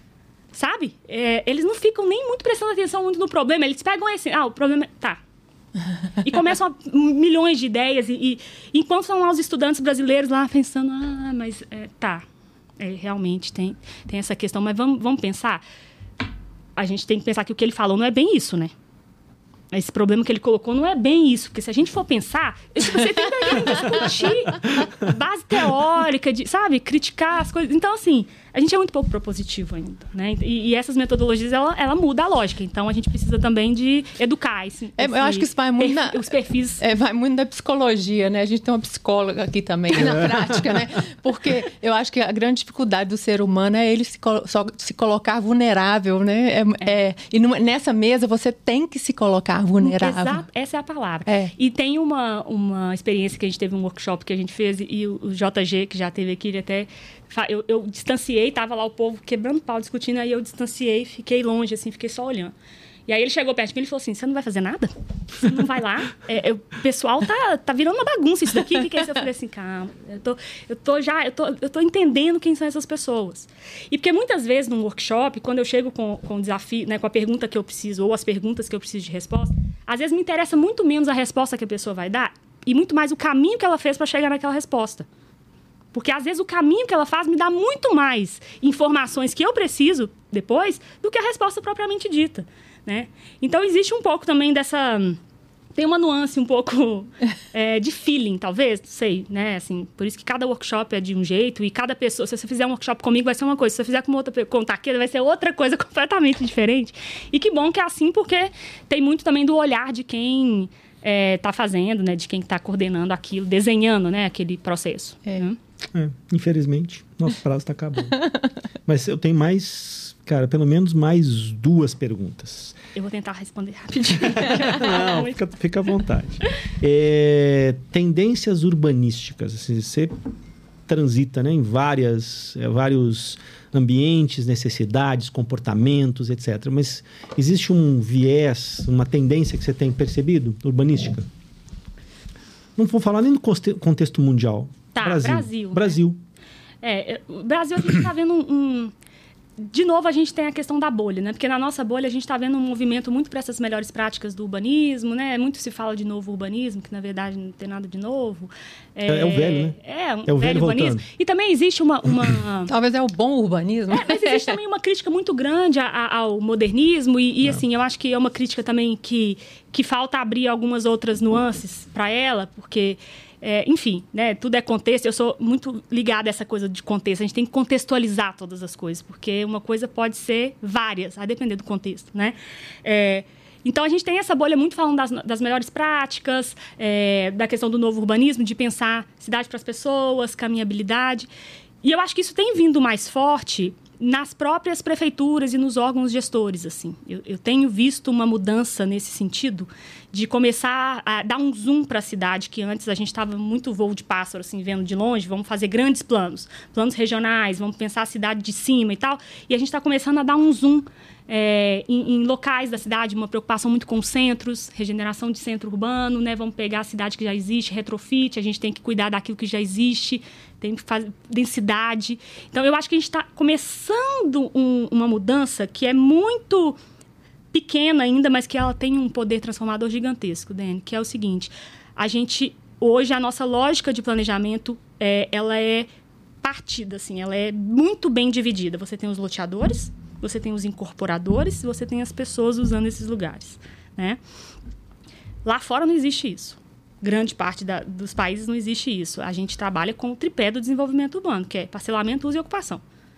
S1: Sabe? É, eles não ficam nem muito prestando atenção muito no problema. Eles pegam esse... Ah, o problema... Tá. E começam a, milhões de ideias. E, e enquanto são lá os estudantes brasileiros lá pensando, ah, mas é, tá, é, realmente tem, tem essa questão. Mas vamos, vamos pensar. A gente tem que pensar que o que ele falou não é bem isso, né? Esse problema que ele colocou não é bem isso. Porque se a gente for pensar, você tem que discutir base teórica, de, sabe? Criticar as coisas. Então, assim, a gente é muito pouco propositivo ainda, né? E, e essas metodologias, ela, ela muda a lógica. Então, a gente precisa também de educar esse,
S3: é,
S1: esse,
S3: eu acho que isso vai muito
S1: perfil,
S3: na,
S1: os perfis.
S3: É, vai muito da psicologia, né? A gente tem uma psicóloga aqui também, na prática, né? Porque eu acho que a grande dificuldade do ser humano é ele se, só, se colocar vulnerável, né? É, é. É, e numa, nessa mesa, você tem que se colocar vulnerável.
S1: Exato, essa é a palavra.
S3: É.
S1: E tem uma, uma experiência que a gente teve, um workshop que a gente fez, e o, o J G, que já teve aqui, ele até... Eu, eu distanciei, tava lá o povo quebrando pau, discutindo, aí eu distanciei, fiquei longe, assim, fiquei só olhando. E aí ele chegou perto de mim e falou assim, você não vai fazer nada? Você não vai lá? É, é, o pessoal tá, tá virando uma bagunça isso daqui. O que, que é isso? Eu falei assim, calma, eu tô, eu tô já, eu tô, eu tô entendendo quem são essas pessoas. E porque muitas vezes num workshop, quando eu chego com, com o desafio, né, com a pergunta que eu preciso, ou as perguntas que eu preciso de resposta, às vezes me interessa muito menos a resposta que a pessoa vai dar, e muito mais o caminho que ela fez para chegar naquela resposta. Porque, às vezes, o caminho que ela faz me dá muito mais informações que eu preciso depois do que a resposta propriamente dita, né? Então, existe um pouco também dessa... Tem uma nuance um pouco é, de feeling, talvez, não sei, né? Assim, por isso que cada workshop é de um jeito e cada pessoa... Se você fizer um workshop comigo, vai ser uma coisa. Se você fizer com outra com Taqueda, vai ser outra coisa completamente diferente. E que bom que é assim, porque tem muito também do olhar de quem está é, fazendo, né? De quem está coordenando aquilo, desenhando, né? Aquele processo.
S3: É.
S1: Né?
S2: É, infelizmente, nosso prazo está acabando. Mas eu tenho mais, cara, pelo menos mais duas perguntas.
S1: Eu vou tentar responder rapidinho.
S2: Não, fica, fica à vontade. É, tendências urbanísticas. Assim, você transita, né, em várias, é, vários ambientes, necessidades, comportamentos, etcétera. Mas existe um viés, uma tendência que você tem percebido, urbanística? Não vou falar nem no contexto mundial.
S1: Tá,
S2: Brasil.
S1: Brasil.
S2: Brasil.
S1: Né? É, o Brasil, a gente está vendo um, um... De novo, a gente tem a questão da bolha, né? Porque na nossa bolha a gente está vendo um movimento muito para essas melhores práticas do urbanismo, né? Muito se fala de novo urbanismo, que na verdade não tem nada de novo.
S2: É, é, é o velho, né?
S1: É, um
S2: é o velho,
S1: velho urbanismo.
S2: voltando.
S1: E também existe uma... uma...
S3: Talvez é o bom urbanismo.
S1: É, mas existe também uma crítica muito grande a, a, ao modernismo e, e assim, eu acho que é uma crítica também que, que falta abrir algumas outras nuances para ela, porque... É, enfim, né, tudo é contexto. Eu sou muito ligada a essa coisa de contexto. A gente tem que contextualizar todas as coisas, porque uma coisa pode ser várias, a depender do contexto, né? É, então, a gente tem essa bolha muito falando das, das melhores práticas, é, da questão do novo urbanismo, de pensar cidade para as pessoas, caminhabilidade. E eu acho que isso tem vindo mais forte nas próprias prefeituras e nos órgãos gestores, assim. Eu, eu tenho visto uma mudança nesse sentido de começar a dar um zoom para a cidade, que antes a gente estava muito voo de pássaro, assim, vendo de longe, vamos fazer grandes planos, planos regionais, vamos pensar a cidade de cima e tal, e a gente está começando a dar um zoom é, em, em locais da cidade, uma preocupação muito com centros, regeneração de centro urbano, né? Vamos pegar a cidade que já existe, retrofit, a gente tem que cuidar daquilo que já existe, tem que fazer densidade. Então, eu acho que a gente está começando um, uma mudança que é muito pequena ainda, mas que ela tem um poder transformador gigantesco, Dani, que é o seguinte, a gente, hoje, a nossa lógica de planejamento, é, ela é partida, assim, ela é muito bem dividida. Você tem os loteadores, você tem os incorporadores, você tem as pessoas usando esses lugares, né? Lá fora não existe isso. Grande parte da, dos países não existe isso. A gente trabalha com o tripé do desenvolvimento urbano, que é parcelamento, uso e ocupação.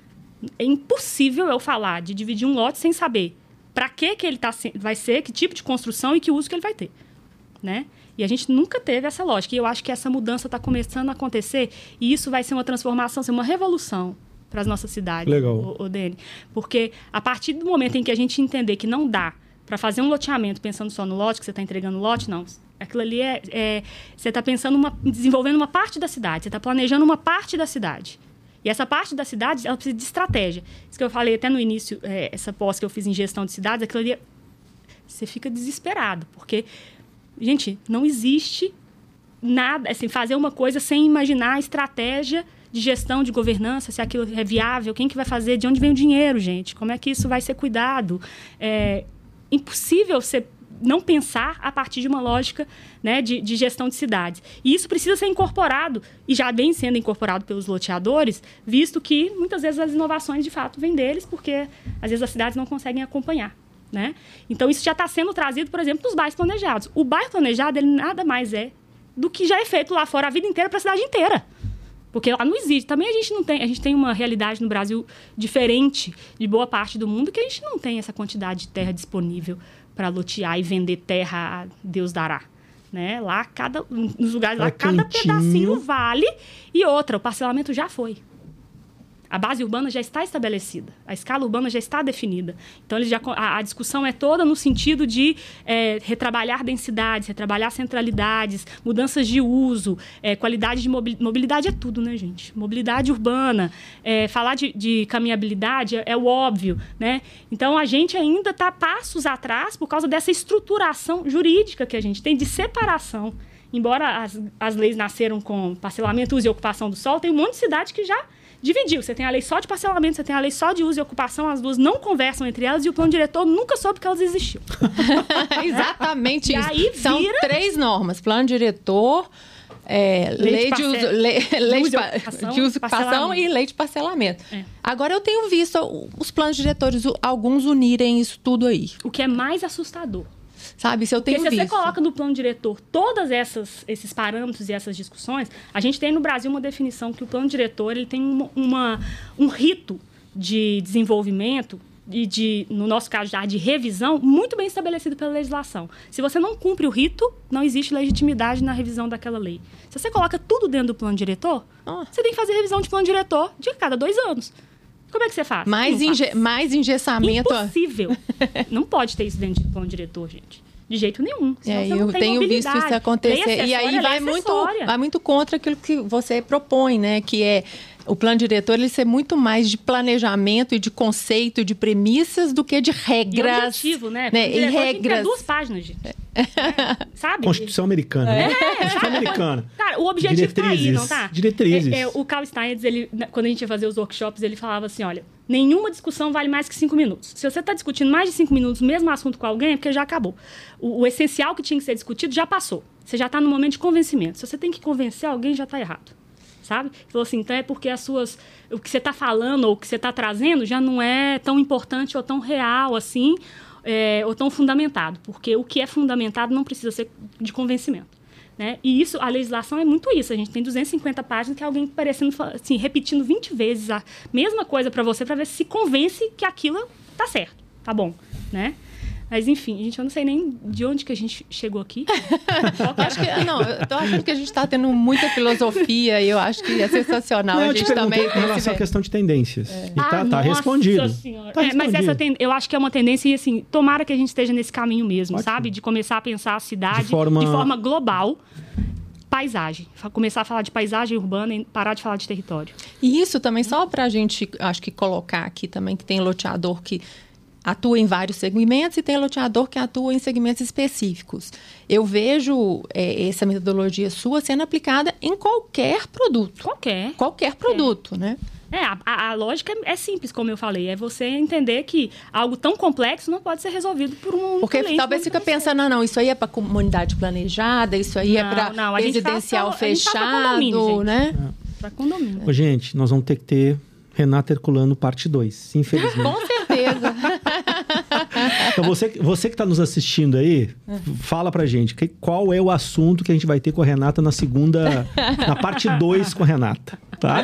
S1: É impossível eu falar de dividir um lote sem saber para que que ele tá, vai ser, que tipo de construção e que uso que ele vai ter, né? E a gente nunca teve essa lógica. E eu acho que essa mudança está começando a acontecer e isso vai ser uma transformação, ser uma revolução para as nossas cidades,
S2: Legal.
S1: O, o Dani. Porque a partir do momento em que a gente entender que não dá para fazer um loteamento pensando só no lote, que você está entregando lote, não. Aquilo ali é... é você está pensando, uma, desenvolvendo uma parte da cidade, você está planejando uma parte da cidade. E essa parte da cidade, ela precisa de estratégia. Isso que eu falei até no início, é, essa pós que eu fiz em gestão de cidades, aquilo ali, você fica desesperado, porque, gente, não existe nada, assim, fazer uma coisa sem imaginar a estratégia de gestão, de governança, se aquilo é viável, quem que vai fazer, de onde vem o dinheiro, gente, como é que isso vai ser cuidado. É impossível você não pensar a partir de uma lógica, né, de, de gestão de cidades. E isso precisa ser incorporado, e já vem sendo incorporado pelos loteadores, visto que muitas vezes as inovações de fato vêm deles, porque às vezes as cidades não conseguem acompanhar. Né? Então isso já está sendo trazido, por exemplo, nos bairros planejados. O bairro planejado, ele nada mais é do que já é feito lá fora a vida inteira para a cidade inteira. Porque lá não existe. Também a gente não tem, a gente tem uma realidade no Brasil diferente de boa parte do mundo, que a gente não tem essa quantidade de terra disponível para lotear e vender terra a Deus dará. Né? Lá, cada, nos lugares lá, cada pedacinho vale. E outra, o parcelamento já foi. A base urbana já está estabelecida, a escala urbana já está definida. Então, eles já, a, a discussão é toda no sentido de é, retrabalhar densidades, retrabalhar centralidades, mudanças de uso, é, qualidade de mobilidade. Mobilidade é tudo, né, gente? Mobilidade urbana, é, falar de, de caminhabilidade é, é o óbvio, né? Então, a gente ainda está passos atrás por causa dessa estruturação jurídica que a gente tem de separação. Embora as, as leis nasceram com parcelamento, uso e ocupação do solo, tem um monte de cidade que já dividiu. Você tem a lei só de parcelamento, você tem a lei só de uso e ocupação, as duas não conversam entre elas e o plano diretor nunca soube que elas existiam.
S3: Exatamente
S1: e
S3: isso.
S1: Aí vira...
S3: São três normas: plano diretor, é, lei, lei, de uso,
S1: parcel...
S3: lei, lei
S1: de,
S3: de,
S1: ocupação,
S3: de uso e ocupação e lei de parcelamento. É. Agora eu tenho visto os planos diretores, alguns unirem isso tudo aí.
S1: O que é mais assustador.
S3: Sabe, se eu tenho
S1: Porque se
S3: visto.
S1: você coloca no plano diretor todos esses parâmetros e essas discussões, a gente tem no Brasil uma definição que o plano diretor ele tem uma, uma, um rito de desenvolvimento e, de, no nosso caso, já de revisão, muito bem estabelecido pela legislação. Se você não cumpre o rito, não existe legitimidade na revisão daquela lei. Se você coloca tudo dentro do plano diretor, oh. você tem que fazer revisão de plano diretor de cada dois anos. Como é que você faz?
S3: Mais, inge faz? mais engessamento.
S1: Impossível. Não pode ter isso dentro do plano diretor, gente. De jeito nenhum.
S3: É, eu tenho visto isso acontecer. E aí vai muito, vai muito contra aquilo que você propõe, né? Que é o plano diretor ele ser muito mais de planejamento e de conceito e de premissas do que de regras.
S1: E objetivo, né?
S3: né? E regras.
S1: Tem duas páginas, gente. É. Sabe?
S2: Constituição americana.
S1: É,
S2: né? Constituição americana.
S1: Cara, o objetivo tá aí, não tá?
S2: Diretrizes.
S1: É, é, o Carl Steins, ele, quando a gente ia fazer os workshops, ele falava assim, olha, nenhuma discussão vale mais que cinco minutos. Se você está discutindo mais de cinco minutos o mesmo assunto com alguém, é porque já acabou. O, o essencial que tinha que ser discutido já passou. Você já está no momento de convencimento. Se você tem que convencer alguém, já está errado. Sabe? Ele falou assim, então é porque as suas, o que você está falando ou o que você está trazendo já não é tão importante ou tão real assim, é, ou tão fundamentado. Porque o que é fundamentado não precisa ser de convencimento. Né? E isso, a legislação é muito isso. A gente tem duzentas e cinquenta páginas que é alguém parecendo, assim, repetindo vinte vezes a mesma coisa para você, para ver se se convence que aquilo tá certo, tá bom, né? Mas, enfim, gente, eu não sei nem de onde que a gente chegou aqui.
S3: acho que, não, eu tô achando que a gente está tendo muita filosofia e eu acho que é sensacional.
S2: Não,
S3: a gente também
S2: em relação à questão de tendências. É. E tá,
S1: ah,
S2: tá respondido. Tá
S1: é, respondido. Mas essa ten... eu acho que é uma tendência e, assim, tomara que a gente esteja nesse caminho mesmo, Ótimo. sabe? De começar a pensar a cidade de forma, de forma global. Paisagem. Começar a falar de paisagem urbana e parar de falar de território.
S3: E isso também, só para a gente, acho que colocar aqui também, que tem loteador que atua em vários segmentos e tem loteador que atua em segmentos específicos. Eu vejo é, essa metodologia sua sendo aplicada em qualquer produto.
S1: Qualquer.
S3: Qualquer produto, é. né?
S1: É, a, a, a lógica é simples, como eu falei. É você entender que algo tão complexo não pode ser resolvido por um
S3: Porque
S1: cliente,
S3: talvez fica pensando, não, não, isso aí é para comunidade planejada, isso aí
S1: não,
S3: é para residencial faz, fechado, né?
S1: É. Para condomínio.
S2: Ô, gente, nós vamos ter que ter Renata Herculano parte dois, infelizmente.
S3: Com certeza.
S2: Então, você, você que está nos assistindo aí, fala pra gente que, qual é o assunto que a gente vai ter com a Renata na segunda, na parte dois com a Renata, tá?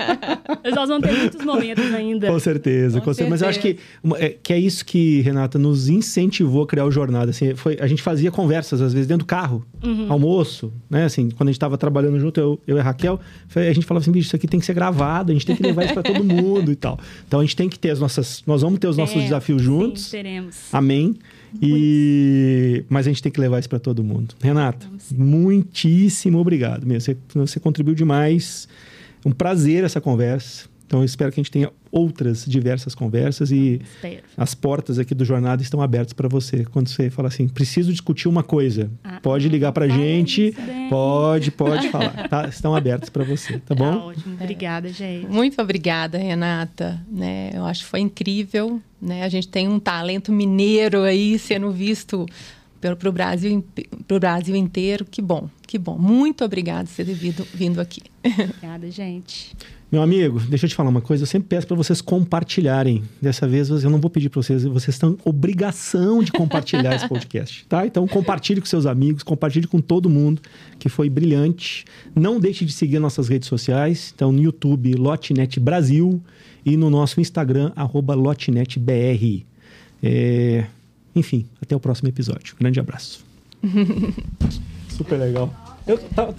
S1: Nós vamos ter muitos momentos ainda.
S2: Com certeza, com, com certeza. Mas eu acho que é, que é isso que, Renata, nos incentivou a criar o Jornada. Assim, foi, a gente fazia conversas, às vezes, dentro do carro, uhum. almoço, né? Assim, quando a gente estava trabalhando junto, eu, eu e a Raquel, a gente falava assim, bicho, isso aqui tem que ser gravado, a gente tem que levar isso para todo mundo e tal. Então, a gente tem que ter as nossas... Nós vamos ter os nossos é, desafios juntos.
S1: Sim, teremos.
S2: Amém. E... Mas a gente tem que levar isso para todo mundo. Renata, muitíssimo obrigado. Você, você contribuiu demais. Um prazer essa conversa. Então, eu espero que a gente tenha outras diversas conversas e
S1: espero.
S2: As portas aqui do Jornada estão abertas para você. Quando você fala assim, preciso discutir uma coisa, ah, pode ligar para a gente, pode, pode falar. Tá? Estão abertas para você, tá bom?
S1: Tá ótimo, obrigada, gente.
S3: Muito obrigada, Renata. Né? Eu acho que foi incrível. Né? A gente tem um talento mineiro aí sendo visto para o Brasil, pro Brasil inteiro. Que bom, que bom. Muito obrigada por você ter vindo, vindo aqui.
S1: Obrigada, gente.
S2: Meu amigo, deixa eu te falar uma coisa. Eu sempre peço para vocês compartilharem. Dessa vez eu não vou pedir para vocês. Vocês estão obrigação de compartilhar esse podcast, tá? Então compartilhe com seus amigos, compartilhe com todo mundo, que foi brilhante. Não deixe de seguir nossas redes sociais. Então no YouTube, Lotnet Brasil, e no nosso Instagram, arroba LotnetBR. É... Enfim, até o próximo episódio. Grande abraço. Super legal. Eu, tá,